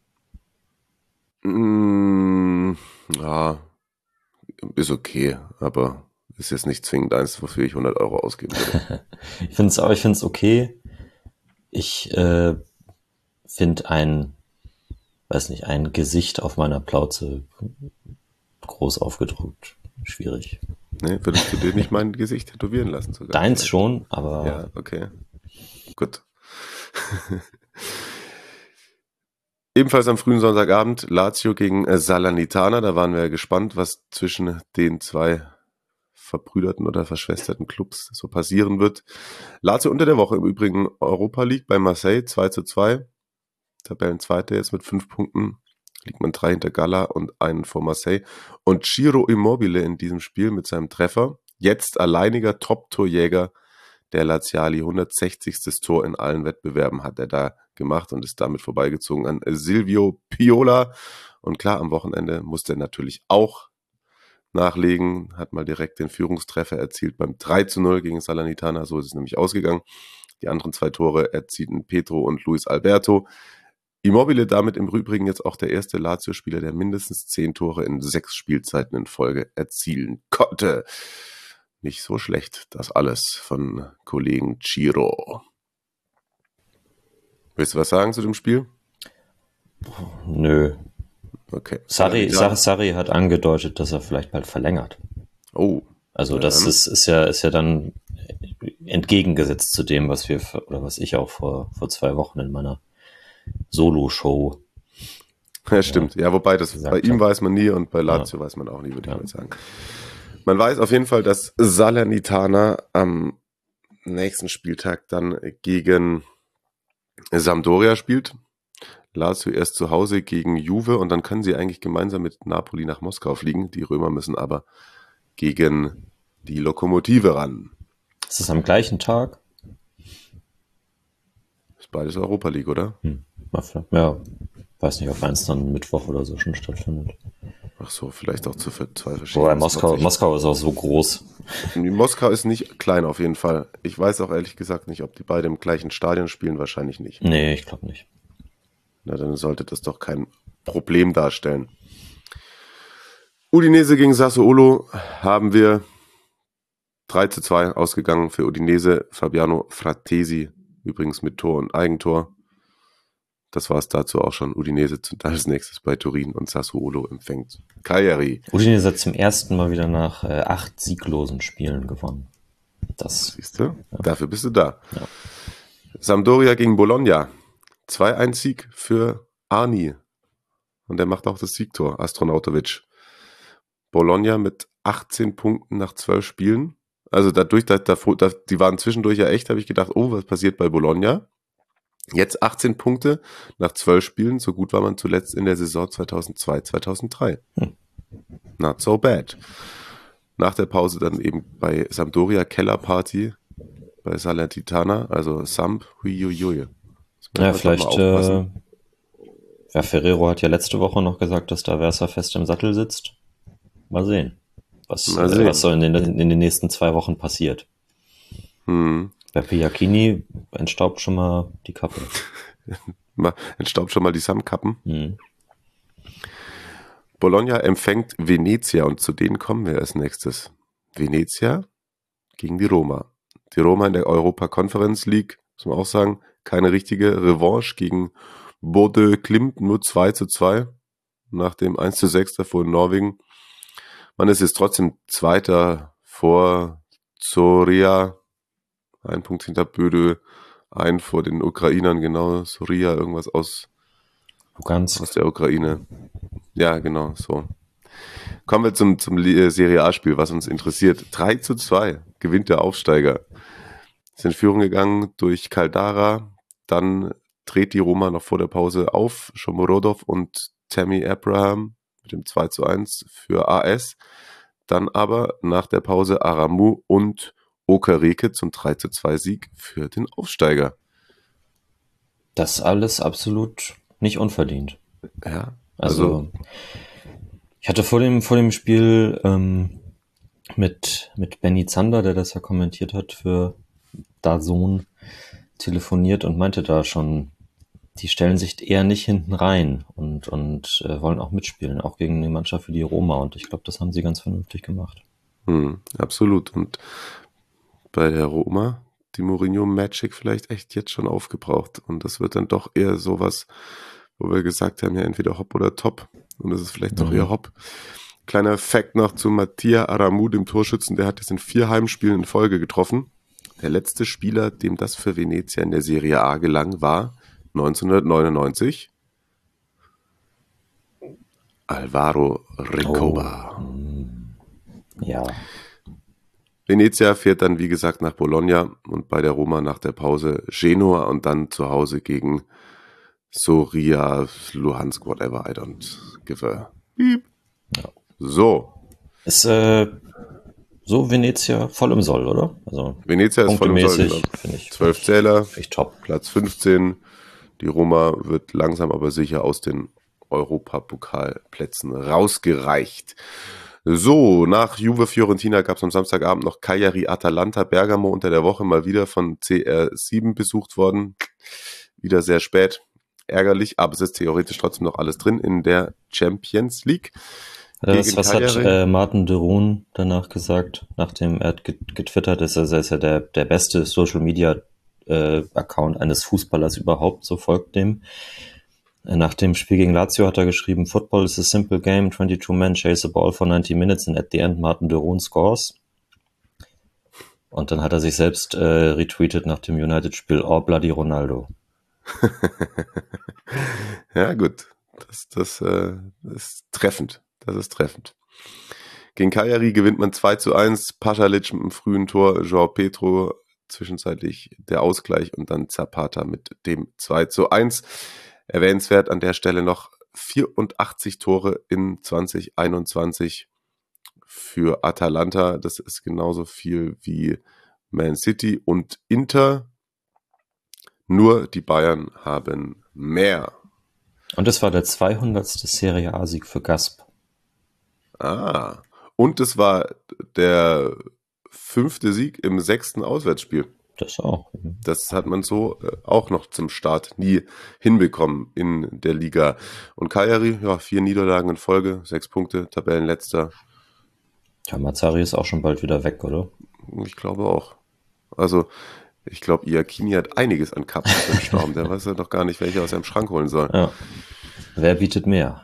Mm, ja, ist okay, aber ist jetzt nicht zwingend eins, wofür ich hundert Euro ausgeben würde. Ich finde es auch, ich finde es okay. Ich äh, finde ein, weiß nicht, ein Gesicht auf meiner Plauze groß aufgedruckt schwierig. Nee, würdest du dir nicht mein Gesicht tätowieren lassen sogar? Deins schon, aber... Ja, okay. Gut. Ebenfalls am frühen Sonntagabend Lazio gegen Salernitana. Da waren wir gespannt, was zwischen den zwei verbrüderten oder verschwesterten Clubs so passieren wird. Lazio unter der Woche im Übrigen Europa League bei Marseille zwei zu zwei. Tabellenzweiter jetzt mit fünf Punkten. Liegt man drei hinter Gala und einen vor Marseille. Und Ciro Immobile in diesem Spiel mit seinem Treffer. Jetzt alleiniger Top-Torjäger der Laziali. hundertsechzigstes Tor in allen Wettbewerben hat er da gemacht und ist damit vorbeigezogen an Silvio Piola. Und klar, am Wochenende musste er natürlich auch nachlegen. Hat mal direkt den Führungstreffer erzielt beim drei zu null gegen Salernitana. So ist es nämlich ausgegangen. Die anderen zwei Tore erzielten Pedro und Luis Alberto. Immobile damit im Übrigen jetzt auch der erste Lazio-Spieler, der mindestens zehn Tore in sechs Spielzeiten in Folge erzielen konnte. Nicht so schlecht, das alles von Kollegen Ciro. Willst du was sagen zu dem Spiel? Nö. Okay. Sarri, Ja. Sarri hat angedeutet, dass er vielleicht bald verlängert. Oh. Also das Ähm. ist, ist ja, ist ja dann entgegengesetzt zu dem, was wir, oder was ich auch vor, vor zwei Wochen in meiner Solo-Show. Ja, stimmt. Ja, wobei das bei ihm hab. weiß man nie und bei Lazio Ja. weiß man auch nie, würde ich Ja. mal sagen. Man weiß auf jeden Fall, dass Salernitana am nächsten Spieltag dann gegen Sampdoria spielt. Lazio erst zu Hause gegen Juve und dann können sie eigentlich gemeinsam mit Napoli nach Moskau fliegen. Die Römer müssen aber gegen die Lokomotive ran. Ist das am gleichen Tag? Ist beides Europa League, oder? Hm. Ja, weiß nicht, ob eins dann Mittwoch oder so schon stattfindet. Ach so, vielleicht auch zu zwei verschiedenen. Boah, Moskau, Moskau ist auch so groß. Moskau ist nicht klein auf jeden Fall. Ich weiß auch ehrlich gesagt nicht, ob die beide im gleichen Stadion spielen, wahrscheinlich nicht. Nee, ich glaube nicht. Na, dann sollte das doch kein Problem darstellen. Udinese gegen Sassuolo haben wir drei zu zwei ausgegangen für Udinese. Fabiano Fratesi übrigens mit Tor und Eigentor. Das war es dazu auch schon. Udinese als nächstes bei Turin und Sassuolo empfängt Cagliari. Udinese hat zum ersten Mal wieder nach äh, acht sieglosen Spielen gewonnen. Das Siehst du? Ja. Dafür bist du da. Ja. Sampdoria gegen Bologna. zwei eins Sieg für Arni. Und der macht auch das Siegtor, Astronautovic. Bologna mit achtzehn Punkten nach zwölf Spielen. Also dadurch, da, da, die waren zwischendurch ja echt, habe ich gedacht, oh, was passiert bei Bologna? Jetzt achtzehn Punkte nach zwölf Spielen. So gut war man zuletzt in der Saison zweitausendzwei, zweitausenddrei. Hm. Not so bad. Nach der Pause dann eben bei Sampdoria Kellerparty bei Salernitana, also Samp, huiuiui. Ja, vielleicht, äh, ja, Ferrero hat ja letzte Woche noch gesagt, dass da Versa fest im Sattel sitzt. Mal sehen, was, Mal sehen. Äh, was so in den, in den nächsten zwei Wochen passiert. Hm. Bei Piacchini entstaubt schon mal die Kappe. Entstaubt schon mal die Samtkappen. Hm. Bologna empfängt Venezia und zu denen kommen wir als nächstes. Venezia gegen die Roma. Die Roma in der Europa Conference League, muss man auch sagen, keine richtige Revanche gegen Bodø Glimt, nur zwei zu zwei nach dem eins zu sechs davor in Norwegen. Man ist jetzt trotzdem Zweiter vor Zoria, ein Punkt hinter Bödö, ein vor den Ukrainern, genau, Zoria, irgendwas aus, aus der Ukraine. Ja, genau, so. Kommen wir zum, zum Serie A-Spiel, was uns interessiert. drei zu zwei gewinnt der Aufsteiger. Ist in Führung gegangen durch Caldara, dann dreht die Roma noch vor der Pause auf, Shomorodov und Tammy Abraham mit dem zwei zu eins für A S. Dann aber nach der Pause Aramu und Okereke zum drei zu zwei Sieg für den Aufsteiger. Das alles absolut nicht unverdient. Ja, also, also ich hatte vor dem, vor dem Spiel ähm, mit, mit Benny Zander, der das ja kommentiert hat für DAZN, telefoniert und meinte da schon, die stellen sich eher nicht hinten rein und, und äh, wollen auch mitspielen, auch gegen die Mannschaft wie die Roma. Und ich glaube, das haben sie ganz vernünftig gemacht. Hm, absolut. Und bei der Roma, die Mourinho Magic vielleicht echt jetzt schon aufgebraucht. Und das wird dann doch eher sowas, wo wir gesagt haben, ja, entweder Hopp oder Top. Und das ist vielleicht doch mhm. eher Hopp. Kleiner Fact noch zu Mattia Aramu, dem Torschützen, der hat jetzt in vier Heimspielen in Folge getroffen. Der letzte Spieler, dem das für Venezia in der Serie A gelang, war neunzehnhundertneunundneunzig Alvaro Recoba. Oh. Ja. Venezia fährt dann, wie gesagt, nach Bologna und bei der Roma nach der Pause Genoa und dann zu Hause gegen Soria, Luhansk, whatever, I don't give a beep. Ja. So. Ist äh, so Venezia voll im Soll, oder? Also Venezia ist voll im Soll. Finde ich. Zwölf Zähler, echt top. Platz fünfzehn. Die Roma wird langsam aber sicher aus den Europapokalplätzen rausgereicht. So, nach Juve Fiorentina gab es am Samstagabend noch Cagliari Atalanta, Bergamo unter der Woche mal wieder von C R sieben besucht worden. Wieder sehr spät. Ärgerlich, aber es ist theoretisch trotzdem noch alles drin in der Champions League. Das, was Cagliari. Hat äh, Martin de Roon danach gesagt, nachdem er getwittert ist, also er ist ja der, der beste Social Media äh, Account eines Fußballers überhaupt, so folgt dem. Nach dem Spiel gegen Lazio hat er geschrieben, Football is a simple game, twenty-two men chase a ball for ninety minutes and at the end Martin de Roon scores. Und dann hat er sich selbst äh, retweetet nach dem United-Spiel, oh bloody Ronaldo. Ja gut, das, das, äh, das ist treffend, das ist treffend. Gegen Cagliari gewinnt man zwei zu eins, Pasalic mit einem frühen Tor, João Pedro zwischenzeitlich der Ausgleich und dann Zapata mit dem zwei zu eins. Erwähnenswert an der Stelle noch vierundachtzig Tore in zwanzig einundzwanzig für Atalanta. Das ist genauso viel wie Man City und Inter. Nur die Bayern haben mehr. Und es war der zweihundertste Serie A-Sieg für Gasp. Ah, und es war der fünfte Sieg im sechsten Auswärtsspiel. Das auch. Das hat man so äh, auch noch zum Start nie hinbekommen in der Liga. Und Cagliari, ja, vier Niederlagen in Folge, sechs Punkte, Tabellenletzter. Ja, Mazzari ist auch schon bald wieder weg, oder? Ich glaube auch. Also, ich glaube, Iacchini hat einiges an Cups im Sturm. Der weiß ja doch gar nicht, welche aus seinem Schrank holen soll. Ja. Wer bietet mehr?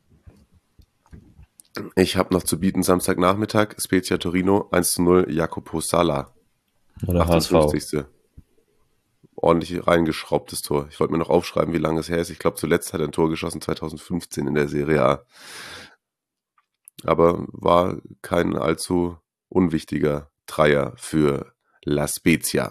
Ich habe noch zu bieten Samstagnachmittag, Spezia Torino, eins zu null, Jacopo Sala. Oder achtundfünfzigste Ordentlich reingeschraubtes Tor. Ich wollte mir noch aufschreiben, wie lange es her ist. Ich glaube, zuletzt hat er ein Tor geschossen, zweitausendfünfzehn in der Serie A. Aber war kein allzu unwichtiger Dreier für La Spezia.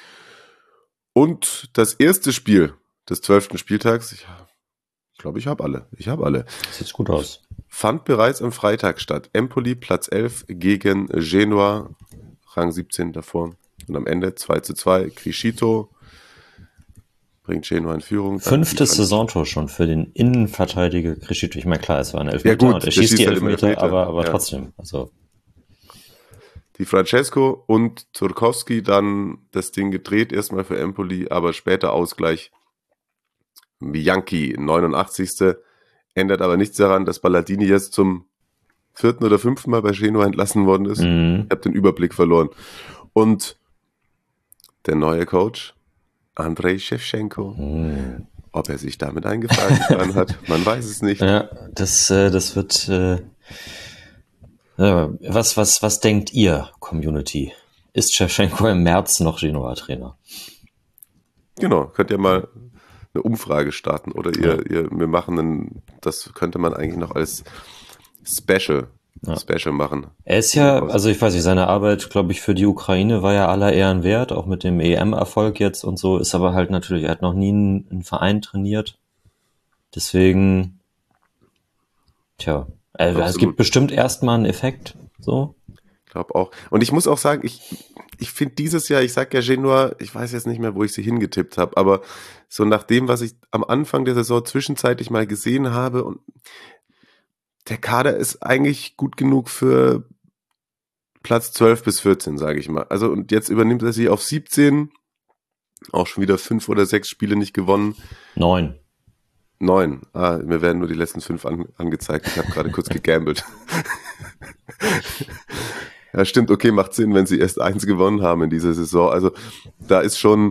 Und das erste Spiel des zwölften Spieltags, ich glaube, ich habe alle. Ich habe alle. Sieht gut aus. Fand bereits am Freitag statt. Empoli, Platz elf gegen Genoa, Rang siebzehn davor. Und am Ende zwei zu zwei. Criscito bringt Genoa in Führung. Fünftes Saisontor schon für den Innenverteidiger Criscito. Ich meine, klar, es war ein Elfmeter. Ja gut, er schießt die Elfmeter, Elfmeter, aber, aber ja. trotzdem. Also. Die Francesco und Turkowski dann das Ding gedreht, erstmal für Empoli, aber später Ausgleich. Bianchi, neunundachtzigste Ändert aber nichts daran, dass Ballardini jetzt zum vierten oder fünften Mal bei Genoa entlassen worden ist. Mhm. Ich habe den Überblick verloren. Und der neue Coach, Andrei Shevchenko, mhm. ob er sich damit eingefallen getan hat, man weiß es nicht. Ja, das, äh, das wird... Äh, ja, was, was, was denkt ihr, Community? Ist Shevchenko im März noch Genoa-Trainer? Genau, könnt ihr mal eine Umfrage starten oder ihr, ja. ihr wir machen einen, das könnte man eigentlich noch als Special, ja. Special machen. Er ist ja, also ich weiß nicht, seine Arbeit, glaube ich, für die Ukraine war ja aller Ehren wert, auch mit dem E M-Erfolg jetzt und so, ist aber halt natürlich, er hat noch nie einen, einen Verein trainiert. Deswegen, tja, äh, es gibt bestimmt erstmal einen Effekt, so. Ich glaube auch. Und ich muss auch sagen, ich, ich finde dieses Jahr, ich sag ja Genoa, ich weiß jetzt nicht mehr, wo ich sie hingetippt habe, aber so nach dem, was ich am Anfang der Saison zwischenzeitlich mal gesehen habe, und der Kader ist eigentlich gut genug für Platz zwölf bis vierzehn, sage ich mal. Also und jetzt übernimmt er sie auf siebzehn, auch schon wieder fünf oder sechs Spiele nicht gewonnen. Neun. Neun. Ah, mir werden nur die letzten fünf an, angezeigt. Ich habe gerade kurz gegambelt. Ja, stimmt, okay, macht Sinn, wenn sie erst eins gewonnen haben in dieser Saison. Also da ist schon,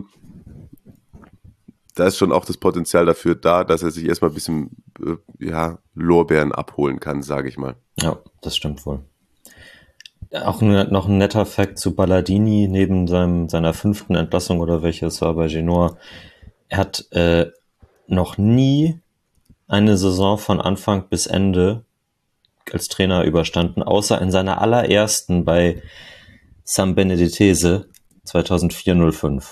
da ist schon auch das Potenzial dafür da, dass er sich erstmal ein bisschen äh, ja, Lorbeeren abholen kann, sage ich mal. Ja, das stimmt wohl. Auch ein, noch ein netter Fact zu Ballardini, neben seinem, seiner fünften Entlassung oder welche es war bei Genoa. Er hat äh, noch nie eine Saison von Anfang bis Ende als Trainer überstanden, außer in seiner allerersten bei San Benedettese zweitausendvier null fünf.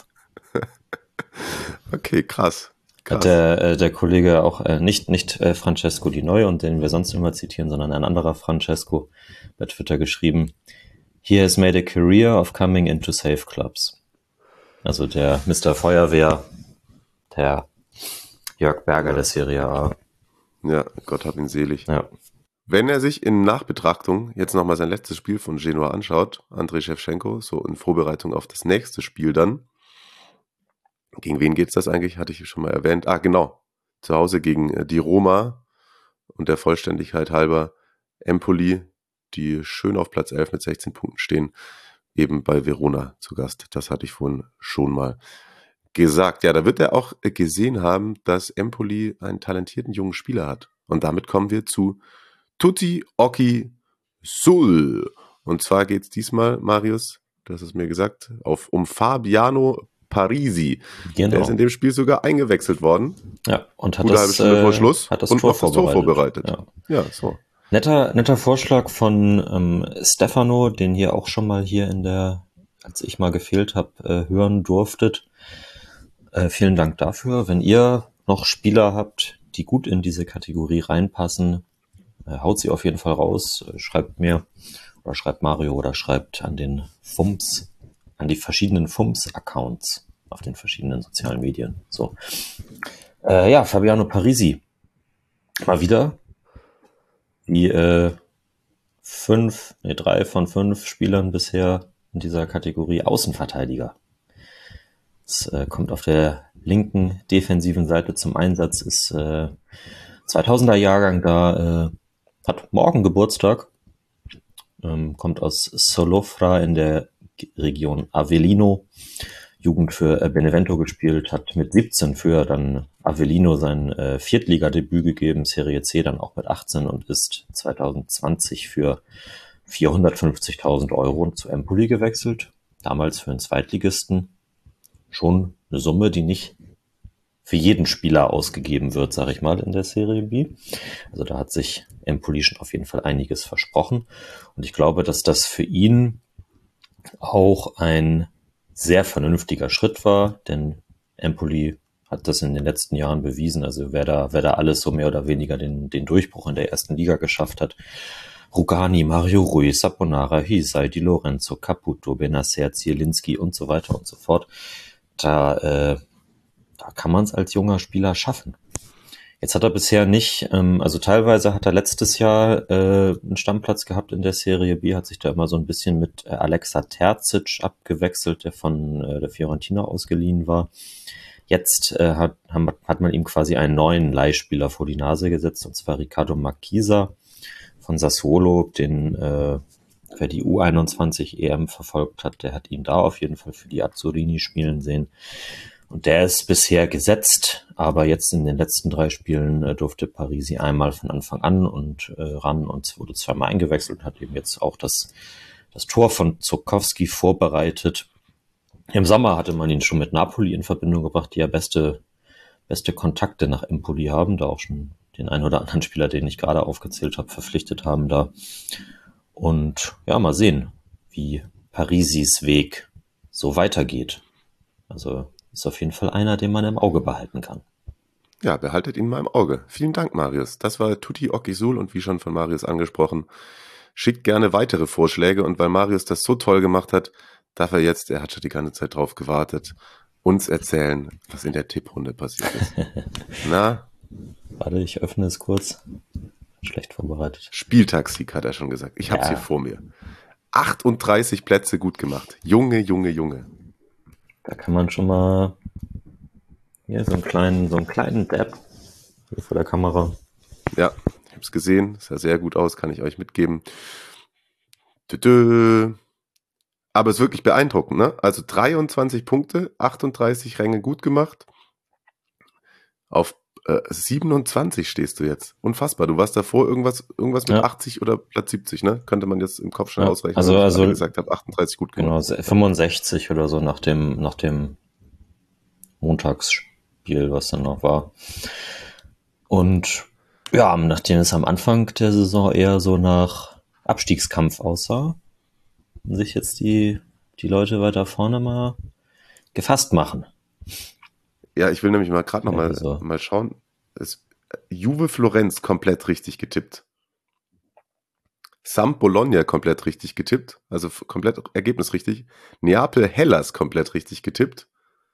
Okay, krass. krass. Hat der, äh, der Kollege auch äh, nicht, nicht äh, Francesco Di Noi, und den wir sonst immer zitieren, sondern ein anderer Francesco bei Twitter geschrieben: He has made a career of coming into safe clubs. Also der Mister Feuerwehr, der Jörg Berger der Serie A. Ja, Gott hab ihn selig. Ja. Wenn er sich in Nachbetrachtung jetzt nochmal sein letztes Spiel von Genoa anschaut, Andrei Shevchenko, so in Vorbereitung auf das nächste Spiel dann, gegen wen geht's das eigentlich? Hatte ich schon mal erwähnt. Ah, genau. Zu Hause gegen die Roma und der Vollständigkeit halber Empoli, die schön auf Platz elf mit sechzehn Punkten stehen, eben bei Verona zu Gast. Das hatte ich vorhin schon mal gesagt. Ja, da wird er auch gesehen haben, dass Empoli einen talentierten jungen Spieler hat. Und damit kommen wir zu Tutti Occhi Sul. Und zwar geht es diesmal, Marius, du hast es mir gesagt, auf, um Fabiano Parisi. Genau. Der ist in dem Spiel sogar eingewechselt worden. Ja, und hat Gute das, halbe Stunde äh, vor Schluss hat das und Tor das Tor vorbereitet. vorbereitet. Ja, ja so. Netter, netter Vorschlag von ähm, Stefano, den ihr auch schon mal hier in der, als ich mal gefehlt habe, äh, hören durftet. Äh, vielen Dank dafür. Wenn ihr noch Spieler habt, die gut in diese Kategorie reinpassen, äh, haut sie auf jeden Fall raus. Äh, schreibt mir oder schreibt Mario oder schreibt an den F U M S, an die verschiedenen F U M S-Accounts auf den verschiedenen sozialen Medien. So. Äh, ja, Fabiano Parisi. Mal wieder die äh, fünf, nee, drei von fünf Spielern bisher in dieser Kategorie Außenverteidiger. Es äh, kommt auf der linken defensiven Seite zum Einsatz, ist äh, zweitausender Jahrgang da, äh, hat morgen Geburtstag, ähm, kommt aus Solofra in der Region Avellino, Jugend für äh, Benevento gespielt, hat mit siebzehn für dann Avellino sein äh, Viertligadebüt gegeben, Serie C dann auch mit achtzehn, und ist zwanzig zwanzig für vierhundertfünfzigtausend Euro zu Empoli gewechselt, damals für einen Zweitligisten. Schon eine Summe, die nicht für jeden Spieler ausgegeben wird, sage ich mal, in der Serie B. Also da hat sich Empoli schon auf jeden Fall einiges versprochen. Und ich glaube, dass das für ihn auch ein sehr vernünftiger Schritt war, denn Empoli hat das in den letzten Jahren bewiesen. Also wer da, wer da alles so mehr oder weniger den, den Durchbruch in der ersten Liga geschafft hat, Rugani, Mario Rui, Saponara, Hisai, Di Lorenzo, Caputo, Benacer, Zielinski und so weiter und so fort. Da, äh, da kann man es als junger Spieler schaffen. Jetzt hat er bisher nicht, ähm, also teilweise hat er letztes Jahr äh, einen Stammplatz gehabt in der Serie B, hat sich da immer so ein bisschen mit äh, Alexa Terzic abgewechselt, der von äh, der Fiorentina ausgeliehen war. Jetzt äh, hat, hat man ihm quasi einen neuen Leihspieler vor die Nase gesetzt, und zwar Riccardo Marchisa von Sassuolo, den äh, wer die U einundzwanzig E M verfolgt hat, der hat ihn da auf jeden Fall für die Azzurrini spielen sehen. Und der ist bisher gesetzt, aber jetzt in den letzten drei Spielen äh, durfte Parisi einmal von Anfang an und äh, ran und wurde zweimal eingewechselt und hat eben jetzt auch das, das Tor von Zurkowski vorbereitet. Im Sommer hatte man ihn schon mit Napoli in Verbindung gebracht, die ja beste, beste Kontakte nach Empoli haben, da auch schon den einen oder anderen Spieler, den ich gerade aufgezählt habe, verpflichtet haben da. Und ja, mal sehen, wie Parisis Weg so weitergeht. Also ist auf jeden Fall einer, den man im Auge behalten kann. Ja, behaltet ihn mal im Auge. Vielen Dank, Marius. Das war Tutti Okisul und wie schon von Marius angesprochen, schickt gerne weitere Vorschläge und weil Marius das so toll gemacht hat, darf er jetzt, er hat schon die ganze Zeit drauf gewartet, uns erzählen, was in der Tipprunde passiert ist. Na? Warte, ich öffne es kurz. Schlecht vorbereitet. Spieltagssieg, hat er schon gesagt. Ich habe es Ja. hier vor mir. achtunddreißig Plätze gut gemacht. Junge, Junge, Junge. Da kann man schon mal hier so einen kleinen, so einen kleinen Dab hier vor der Kamera. Ja, ich habe es gesehen. Sah sehr gut aus, kann ich euch mitgeben. Tütü. Aber es ist wirklich beeindruckend, ne? Also dreiundzwanzig Punkte, achtunddreißig Ränge gut gemacht. Auf äh, siebenundzwanzig stehst du jetzt. Unfassbar. Du warst davor irgendwas, irgendwas mit Ja. achtzig oder Platz siebzig, ne? Könnte man jetzt im Kopf schon Ja, ausrechnen. also- wenn ich also- gerade gesagt habe, achtunddreißig gut Genau, gemacht. fünfundsechzig oder so nach dem, nach dem Montagsspiel, was dann noch war. Und ja, nachdem es am Anfang der Saison eher so nach Abstiegskampf aussah, und sich jetzt die, die Leute weiter vorne mal gefasst machen. Ja, ich will nämlich mal gerade noch Ja, mal, also- mal schauen. Es, Juve Florenz komplett richtig getippt. Samp Bologna komplett richtig getippt. Also f- komplett Ergebnis richtig. Neapel Hellas komplett richtig getippt.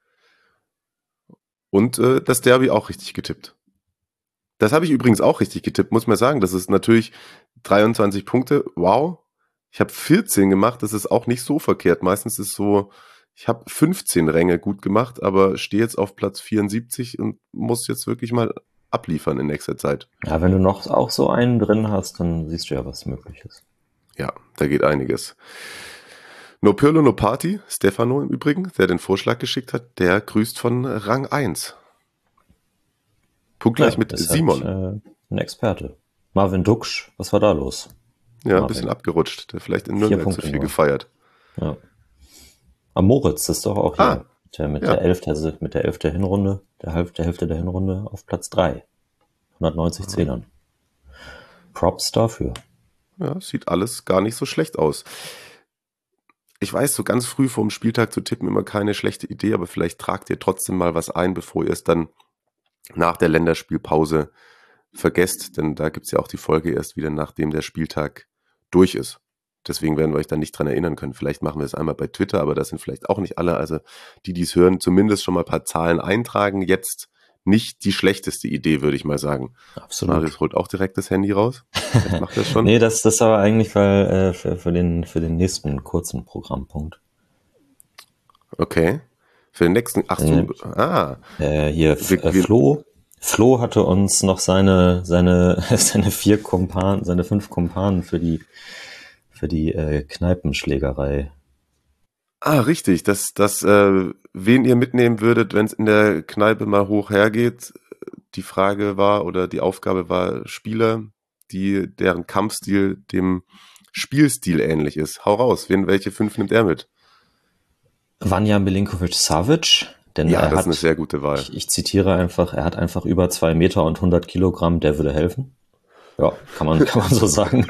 Und äh, das Derby auch richtig getippt. Das habe ich übrigens auch richtig getippt, muss man sagen. Das ist natürlich dreiundzwanzig Punkte. Wow. Ich habe vierzehn gemacht. Das ist auch nicht so verkehrt. Meistens ist es so, ich habe fünfzehn Ränge gut gemacht, aber stehe jetzt auf Platz vierundsiebzig und muss jetzt wirklich mal abliefern in nächster Zeit. Ja, wenn du noch auch so einen drin hast, dann siehst du ja, was möglich ist. Ja, da geht einiges. No Pirlo, no Party. Stefano im Übrigen, der den Vorschlag geschickt hat, der grüßt von Rang eins. Punktgleich Ja, mit ist Simon. Halt, äh, ein Experte. Marvin Duksch, was war da los? Ja, ein Marvin. bisschen abgerutscht. Der vielleicht in Vier Nürnberg zu Punkte viel nur. gefeiert. Ja. Am Moritz, das ist doch auch hier. Ah, der mit, ja. der Elf, der, mit der Elf der Hinrunde, der Hälfte, der Hälfte der Hinrunde auf Platz drei. hundertneunzig Zehnern. Props dafür. Ja, sieht alles gar nicht so schlecht aus. Ich weiß, so ganz früh vor dem Spieltag zu tippen immer keine schlechte Idee, aber vielleicht tragt ihr trotzdem mal was ein, bevor ihr es dann nach der Länderspielpause vergesst, denn da gibt's ja auch die Folge erst wieder, nachdem der Spieltag durch ist. Deswegen werden wir euch dann nicht dran erinnern können. Vielleicht machen wir es einmal bei Twitter, aber das sind vielleicht auch nicht alle. Also die, die es hören, zumindest schon mal ein paar Zahlen eintragen. Jetzt nicht die schlechteste Idee, würde ich mal sagen. Absolut. Marius holt auch direkt das Handy raus. Vielleicht macht das schon. Nee, das, das aber eigentlich weil, äh, für, für, den, für den nächsten kurzen Programmpunkt. Okay. Für den nächsten, ach so, Nee. ah, Äh, hier, Wir- äh, wir- Flo. Flo hatte uns noch seine, seine, seine vier Kumpanen, seine fünf Kumpanen für die, für die äh, Kneipenschlägerei. ah, richtig, dass, dass äh, wen ihr mitnehmen würdet, wenn es in der Kneipe mal hoch hergeht. Die Frage war oder die Aufgabe war Spieler, die deren Kampfstil dem Spielstil ähnlich ist. Hau raus, wen, welche fünf nimmt er mit? Vanja Milinkovic-Savic, denn Ja, er das hat, ist eine sehr gute Wahl. ich, ich zitiere einfach, er hat einfach über zwei Meter und hundert Kilogramm, der würde helfen. Ja, kann man, kann man so sagen.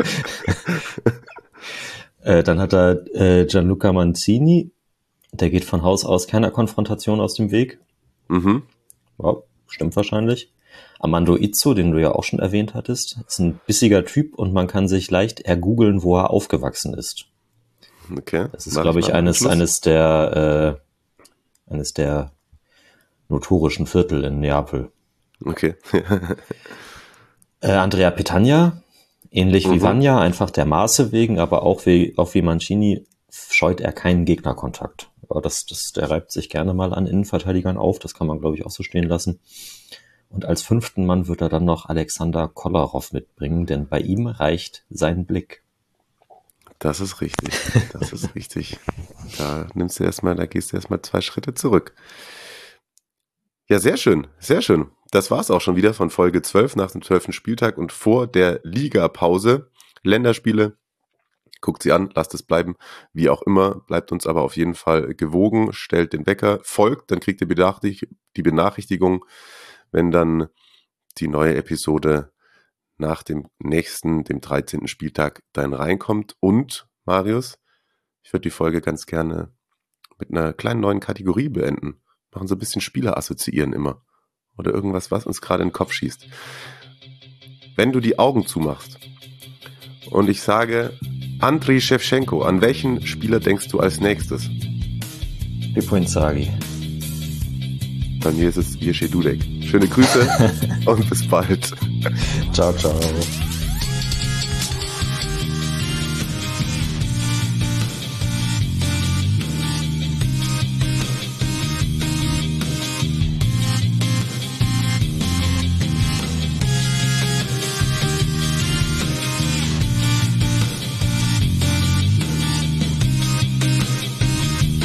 äh, dann hat er äh, Gianluca Mancini, der geht von Haus aus keiner Konfrontation aus dem Weg. Mhm. Ja, stimmt wahrscheinlich. Armando Izzo, den du ja auch schon erwähnt hattest, ist ein bissiger Typ und man kann sich leicht ergoogeln, wo er aufgewachsen ist. Okay. Das ist, Mach glaube ich, mal am eines, Schluss. eines der, äh, eines der notorischen Viertel in Neapel. Okay. Äh, Andrea Petagna, ähnlich wie Mhm. Vanja, einfach der Maße wegen, aber auch wie, auch wie Mancini scheut er keinen Gegnerkontakt. aber das, das, der reibt sich gerne mal an Innenverteidigern auf. Das kann man, glaube ich, auch so stehen lassen. Und als fünften Mann wird er dann noch Alexander Kolarov mitbringen, denn bei ihm reicht sein Blick. Das ist richtig. Das ist richtig. Da nimmst du erstmal, da gehst du erstmal zwei Schritte zurück. Ja, sehr schön, sehr schön. Das war's auch schon wieder von Folge zwölf nach dem zwölften Spieltag und vor der Ligapause. Länderspiele, guckt sie an, lasst es bleiben. Wie auch immer, bleibt uns aber auf jeden Fall gewogen, stellt den Wecker, folgt, dann kriegt ihr Benachrichtig- die Benachrichtigung, wenn dann die neue Episode nach dem nächsten, dem dreizehnten Spieltag dann reinkommt. Und, Marius, ich würde die Folge ganz gerne mit einer kleinen neuen Kategorie beenden. Machen so ein bisschen Spieler assoziieren immer. Oder irgendwas, was uns gerade in den Kopf schießt. Wenn du die Augen zumachst und ich sage Andriy Shevchenko, an welchen Spieler denkst du als nächstes? Pippo Inzaghi. Bei mir ist es Jerzy Dudek. Schöne Grüße und bis bald. Ciao, ciao.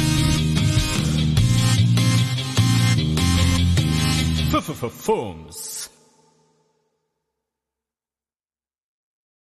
Fums.